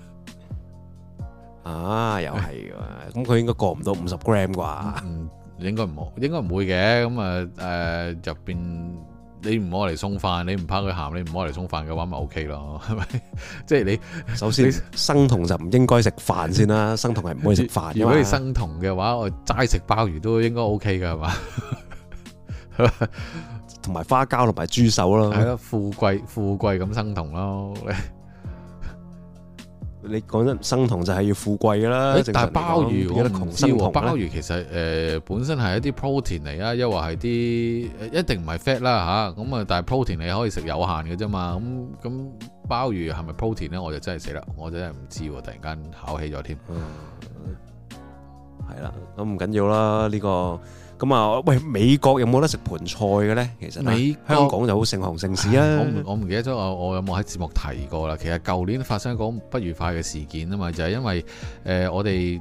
Speaker 1: 啊，又係嘅，咁佢應該過唔到50 gram 啩？
Speaker 2: 應該唔會嘅。咁入邊你唔攞嚟送飯，你唔怕佢鹹，你唔攞嚟送飯嘅話，咪 OK 咯，係咪？即係你首先
Speaker 1: 生酮就唔應該食飯先啦，生酮係唔可以食飯。
Speaker 2: 如果你生酮嘅話，我齋食鮑魚都應該 OK 噶，係嘛？
Speaker 1: 同埋花膠同埋豬手咯，
Speaker 2: 係咯，富貴咁生酮咯。
Speaker 1: 你講真，生酮就係要富貴噶啦。
Speaker 2: 但係鮑魚我唔知喎，鮑魚其實本身係一啲 protein 嚟啊，又話係啲一定唔係 fat 啦嚇。咁啊，但係 protein 你可以食有限嘅啫嘛。咁鮑魚係咪 protein 咧？我就真係死啦，我真係唔知喎。突然間考起咗添。係
Speaker 1: 啦，咁唔緊要啦，呢個。咁啊，喂，美國有冇得食盤菜嘅咧？其實香港就好盛行盛事啊！
Speaker 2: 我唔記得咗我有冇喺節目提過啦。其實舊年發生一個不愉快嘅事件啊嘛，就係因為我哋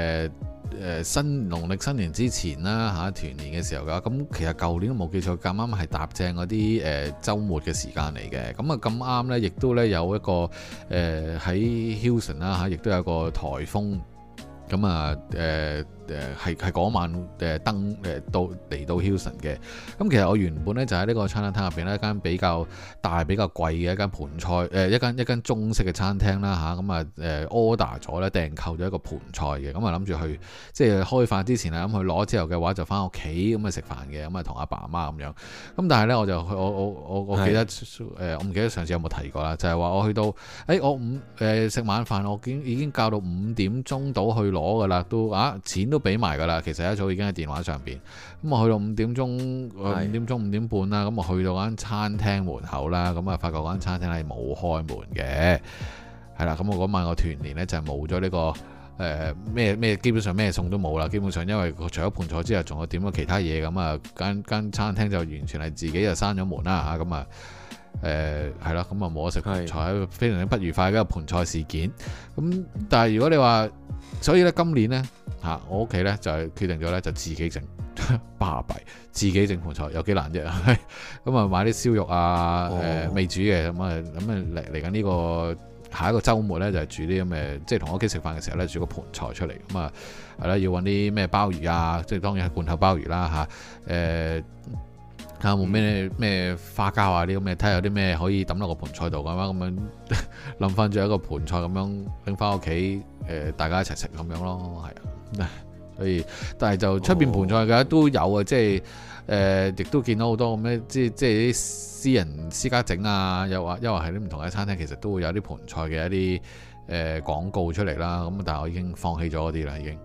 Speaker 2: 農曆新年之前啦嚇團年嘅時候㗎，咁其實舊年都冇記錯，咁啱係搭正嗰啲週末嘅時間嚟嘅。咁啊咁啱咧，亦都咧有一個喺 Houston 啦嚇，亦都有一個颱風。咁啊係嗰晚到嚟到 Houston 嘅。咁其實我原本咧就喺呢個餐廳入邊咧一間比較大比較貴嘅一間盤菜一間中式嘅餐廳啦嚇。咁啊order 咗咧訂購咗一個盤菜嘅。咁啊諗住去即係開飯之前啊，咁去攞之後嘅話就翻屋企咁啊食飯嘅。咁啊同阿爸阿媽咁樣。咁但係咧我就我記得我唔記得上次有冇提過啦，就係話我去到我食晚飯我已經教到5點鐘到去攞噶啦，都錢都俾埋噶啦，其實一早已經喺電話上邊。咁我去到5點鐘5點半啦，咁我去到間餐廳門口啦，咁啊發覺間餐廳係冇開門嘅，係啦。咁我嗰晚個團年呢，就係冇咗呢個咩基本上咩餸都冇啦。基本上因為除咗盤菜之外，仲有點咗其他嘢，咁啊間餐廳就完全係自己就閂咗門啦嚇。咁啊係啦，咁啊冇得食盤菜，非常之不愉快嘅一個盤菜事件。咁但係如果你話，所以咧今年咧我屋企咧就係決定咗咧就自己整巴閉，自己整盤菜有幾難啫。咁啊買啲燒肉啊，未煮嘅，咁啊嚟緊呢個下一個週末咧就係煮啲咁嘅，即係同我屋企食飯嘅時候咧煮個盤菜出嚟。咁啊係啦，要揾啲咩鮑魚啊，即係當然係罐頭鮑魚啦睇下有冇咩花膠啊啲咁嘅，睇下有啲咩可以抌落個盤菜度咁樣諗翻住一個盤菜咁樣拎翻屋企，大家一齊食咁樣咯，係啊。所以但係就出邊盤菜嘅都有啊，即係亦都見到好多咁嘅，即係啲私人私家整啊，又或係啲唔同嘅餐廳，其實都會有啲盤菜嘅一啲廣告出嚟啦。咁但係我已經放棄咗嗰啲啦，已經。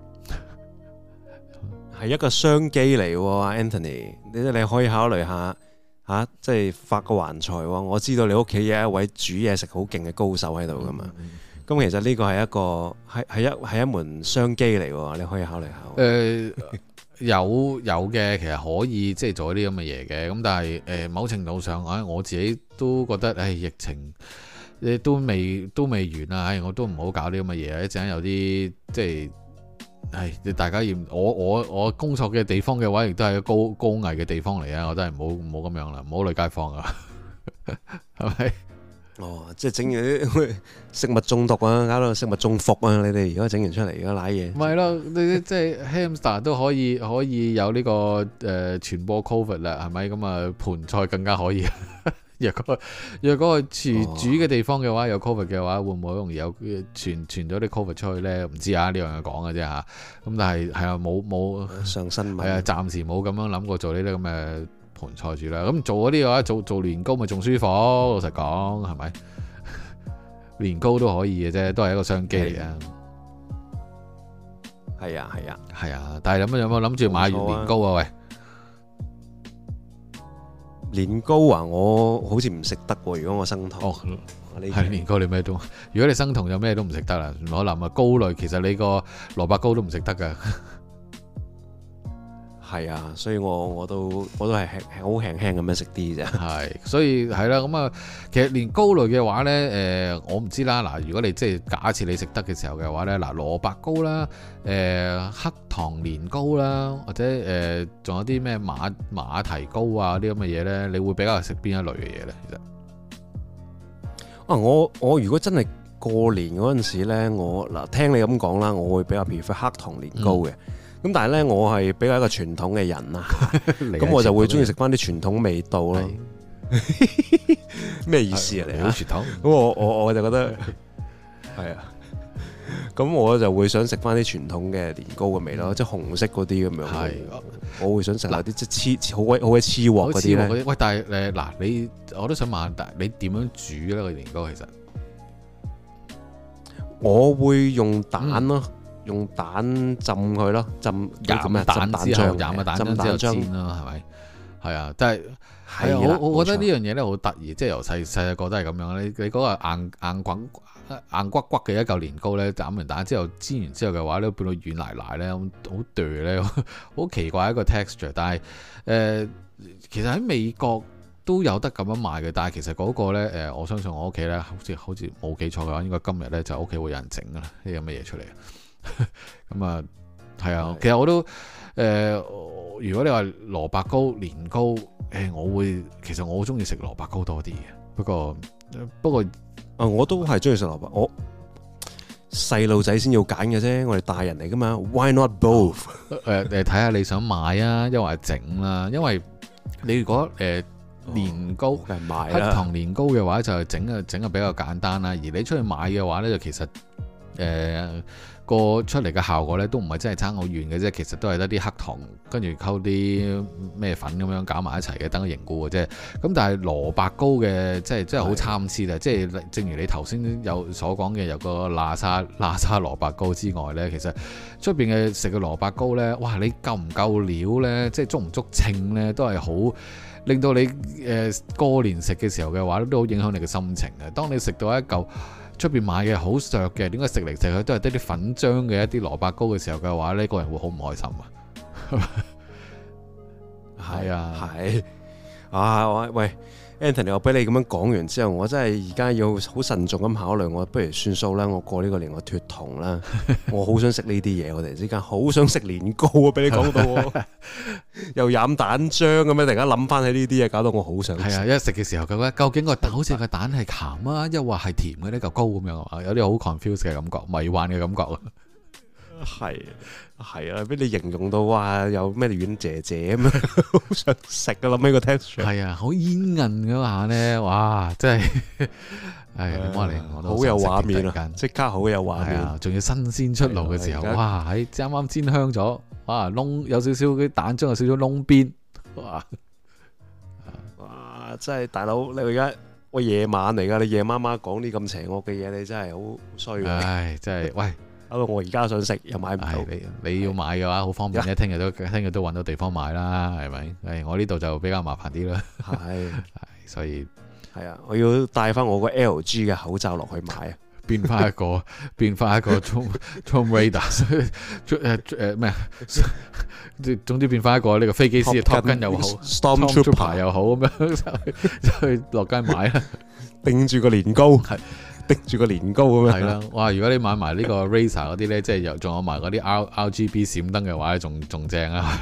Speaker 1: 係一個商機嚟喎，Anthony，你可以考慮下即係發個橫財喎。我知道你屋企有一位煮嘢食好勁嘅高手喺度噶嘛。咁其實呢個係一個係一門商機嚟喎，你可以考慮下。
Speaker 2: 有嘅，其實可以即係做一啲咁嘅嘢嘅。咁但係某程度上，我自己都覺得，疫情都未完啊！我都唔好搞啲咁嘅嘢。一陣有啲即係。大家要我工作嘅地方嘅話，亦都係高危嘅地方嚟啊！我都係唔好咁樣啦，唔好累街坊啊，係咪？
Speaker 1: 即係整完啲食物中毒啊，搞到食物中伏啊！你哋如果整完出嚟，如果瀨嘢，
Speaker 2: 唔係咯，你即係 hamster 都可以有呢個傳播 covid 啦，係咪？咁啊盤菜更加可以。若果煮嘅地方嘅話有 covid 嘅話，會唔會好容易有傳咗啲 covid 出去咧？唔知啊，呢樣嘢講嘅啫嚇。咁但係冇
Speaker 1: 上新聞，
Speaker 2: 係啊，暫時冇咁樣諗過做呢啲咁嘅盤菜住啦。咁做嗰啲嘅話，做年糕咪仲舒服。老實講係咪？年糕都可以嘅啫，都係一個商機嚟啊。
Speaker 1: 係啊。
Speaker 2: 但係有冇諗住買年糕啊？喂！
Speaker 1: 年糕啊，我好似唔食得喎。如果我生酮，
Speaker 2: 係年糕你咩都，如果你生酮就咩都唔食得啦。可能啊糕類，其實你個蘿蔔糕都唔食得噶。
Speaker 1: 係啊，所以我都係好輕輕咁樣食啲啫。
Speaker 2: 係，所以係啦。咁啊，其實連糕類嘅話呢，我唔知啦。嗱，如果你即係假設你食得嘅時候嘅話呢，嗱，蘿蔔糕啦，黑糖年糕啦，或者仲有啲咩馬蹄糕啊啲咁嘅嘢呢，你會比較食邊一類嘅嘢呢？其實
Speaker 1: 我如果真係過年嗰陣時呢，我嗱聽你咁講啦，我會比較 prefer 黑糖年糕嘅。咁但係咧，我係比較一個傳統嘅人啊，咁我就會中意食翻啲傳統味道咯。咩意思啊？你
Speaker 2: 好傳統。
Speaker 1: 咁我就覺得係啊。咁我就會想食翻啲傳統嘅年糕嘅味咯，即係紅色嗰啲咁樣。係，我會想食下啲即係好鬼黐鑊嗰啲咧。
Speaker 2: 喂，但係嗱，我都想問，但係你點樣煮咧個年糕？其實我
Speaker 1: 會用蛋咯。用蛋浸佢咯，浸
Speaker 2: 蛋之後，飲個蛋漿之後煎咯，係咪？係啊，但係我覺得呢樣嘢咧好得意，即係由細個都係咁樣。你嗰個硬骨骨嘅一嚿年糕咧，斬完蛋之後煎完之後嘅話咧，變到軟奶奶咧，好嗲咧，好奇怪一個 texture。但係其實喺美國都有得咁樣賣嘅，但係其實嗰個咧我相信我屋企咧，好似冇記錯嘅話，應該今日咧就屋企會有人整㗎啦，呢啲咁嘅嘢出嚟。咁啊，係啊，其實我都如果你話蘿蔔糕、年糕，其實我好中意食蘿蔔糕多啲嘅。不過
Speaker 1: 我都係中意食蘿蔔。我細路仔先要揀嘅啫，我哋大人嚟噶嘛 ？Why not both？
Speaker 2: 睇下你想買啊，因為整啦。因為你如果年糕、黑糖年糕嘅話，就整啊比較簡單啦。而你出去買嘅話咧，就其實個出嚟嘅效果咧都唔係真係差好遠嘅啫，其實都係得啲黑糖跟住溝啲咩粉咁樣搞埋一齊嘅，等佢凝固嘅啫。咁但係蘿蔔糕嘅即係好參差啦，即係正如你頭先有所講嘅，有個喇沙蘿蔔糕之外咧，其實出邊嘅食嘅蘿蔔糕咧，哇！你夠唔夠料咧？即係足唔足稱咧？都係好令到你過年食嘅時候嘅話，都好影響你嘅心情嘅。當你食到一嚿出邊買嘅好削嘅，點解食嚟食去都係得啲粉漿嘅一啲蘿蔔糕嘅時候嘅話，呢個人會好唔開心啊！係啊，
Speaker 1: 喂 Anthony， 我俾你咁樣講完之後，我真係而家要好慎重咁考慮，我不如算數啦，我過呢個年我脫酮啦，我好想食呢啲嘢，我突然之間好想食年糕啊！俾你講到又飲蛋漿咁樣，突然間諗翻起呢啲嘢，搞到我好想食。
Speaker 2: 係啊，一食嘅時候究竟個蛋好似個蛋係鹹啊，抑或係甜嘅呢嚿糕咁樣啊，有啲好 confuse 嘅感覺，迷幻嘅感覺啊！
Speaker 1: 係啊，俾你形容到哇，有咩軟姐姐咁樣，好想食啊！諗起個 texture，
Speaker 2: 係啊，好煙韌嗰下咧，哇！真係，係你摸嚟，我都
Speaker 1: 好有畫面啊！即刻好有畫面
Speaker 2: 啊！仲要新鮮出爐嘅時候，哇！喺啱啱煎香咗，哇！窿有少少啲蛋漿有少少窿邊，哇！
Speaker 1: 真係大佬，你而家喂夜晚嚟噶，你夜媽媽講啲咁邪惡嘅嘢，你真係好衰啊！
Speaker 2: 唉，真係喂。
Speaker 1: 搞到我而家想食又買唔到，
Speaker 2: 你要買嘅話好方便啫，聽日都揾到地方買啦，係咪？我呢度就比較麻煩啲啦，係，所以
Speaker 1: 係啊，我要帶翻我個 LG 嘅口罩落去買啊，
Speaker 2: 變翻一個 Tomb Raider 咩？總之變翻一個呢個飛機師 Top Gun 又好
Speaker 1: ，Stormtrooper
Speaker 2: 又好咁樣，就去落街買啦，
Speaker 1: 頂住個年糕係。逼住個年糕咁樣，
Speaker 2: 係啦，哇！如果你買埋呢個 Razer 嗰啲咧，即係又仲有埋嗰啲 RGB 閃燈嘅話，仲正啊！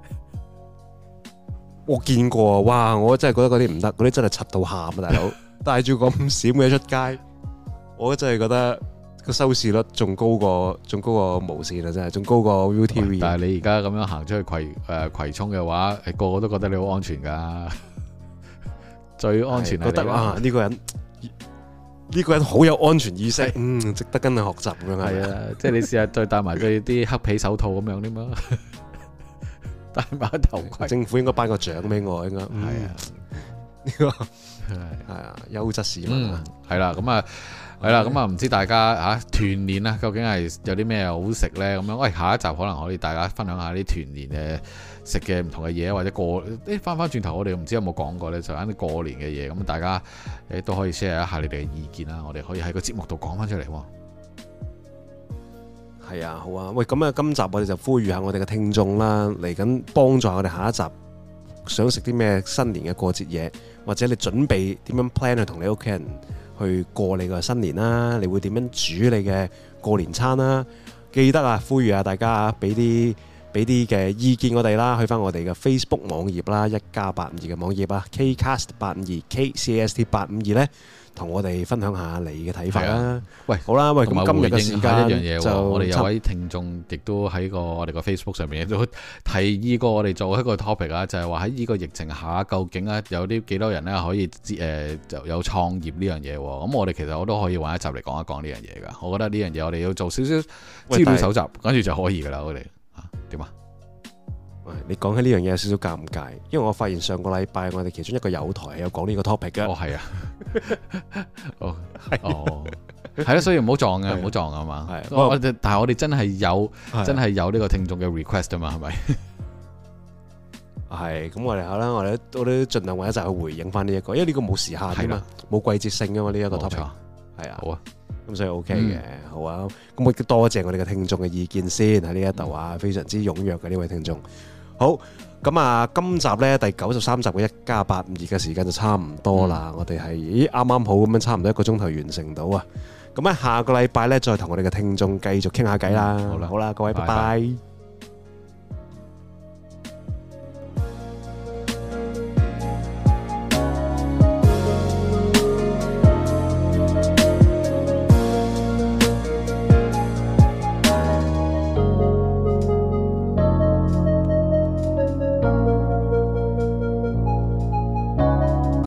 Speaker 1: 我見過啊，哇！我真係覺得嗰啲唔得，嗰啲真係柒到喊啊，大佬！帶住咁閃嘅出街，我真係覺得個收視率仲高過無線啊，真係仲高過 ViuTV。
Speaker 2: 但係你而家咁樣行出去葵涌嘅話，個個都覺得你好安全㗎，最安全係你。
Speaker 1: 覺得啊，呢個人好有安全意識，值得跟佢學習咁樣。
Speaker 2: 係啊，即係你試下再戴埋佢啲黑皮手套咁樣添嘛，戴埋頭盔。
Speaker 1: 政府應該頒個獎俾我，應該。係
Speaker 2: 啊，
Speaker 1: 呢個係啊，優質市民。
Speaker 2: 係啦，咁啊，係啦，咁啊，唔知大家團年啊，究竟係有啲咩好食咧？咁樣，喂，下一集可能可以大家分享下啲團年嘅食嘅唔同嘅嘢，或者翻轉頭，我哋唔知有冇講過咧，就啱啲過年嘅嘢，咁大家都可以 share 一下你哋嘅意見啦，我哋可以喺個節目度講翻出嚟。
Speaker 1: 係啊，好啊，喂，咁啊，今集我哋就呼籲下我哋嘅聽眾啦，嚟緊幫助我哋下一集想食啲咩新年嘅過節嘢，或者你準備點樣 plan 去同你屋企人去過你個新年啦，你會點樣煮你嘅過年餐啦？記得啊，呼籲下大家啊，俾啲嘅意見我哋啦，去翻我哋嘅 Facebook 網頁啦，1+852嘅網頁啊 ，Kcast852 KCAST852 咧，同我哋分享下你嘅睇法啦。喂，好啦，喂，咁今日嘅時間
Speaker 2: 一樣嘢，我哋有位聽眾亦都喺我哋個 Facebook 上面亦都提議過我哋做一個 topic 啊，就係話喺呢個疫情下，究竟啊有啲幾多人咧可以就有創業呢樣嘢？咁我哋其實我都可以揾一集嚟講一講呢樣嘢噶。我覺得呢樣嘢我哋要做少少資料搜集，跟住就可以噶啦。我哋點啊？
Speaker 1: 你講起呢樣嘢有少少尷尬，因為我發現上個禮拜我哋其中一個友台係有講呢個 topic 嘅。
Speaker 2: 哦，係啊。哦，係啦，所以唔好撞啊，唔好撞啊嘛。係，但係我哋真係有呢個聽眾嘅 request 啊嘛，係咪？係，
Speaker 1: 咁我哋好啦，我哋都盡量揾一集去回應翻呢一個，因為呢個冇時限㗎嘛，冇季節性㗎嘛，呢一個 topic。係啊，好啊。咁所以 OK 嘅，好啊。咁我亦都多謝我哋嘅聽眾嘅意見先喺呢一度啊，非常之踴躍嘅呢位聽眾。好，咁啊，今集呢第93集嘅1+852嘅時間就差唔多啦。我哋係啱啱好咁樣差唔多1個鐘頭完成到啊。咁咧下個禮拜呢，再同我哋嘅聽眾繼續傾下偈啦。好啦，各位，拜拜。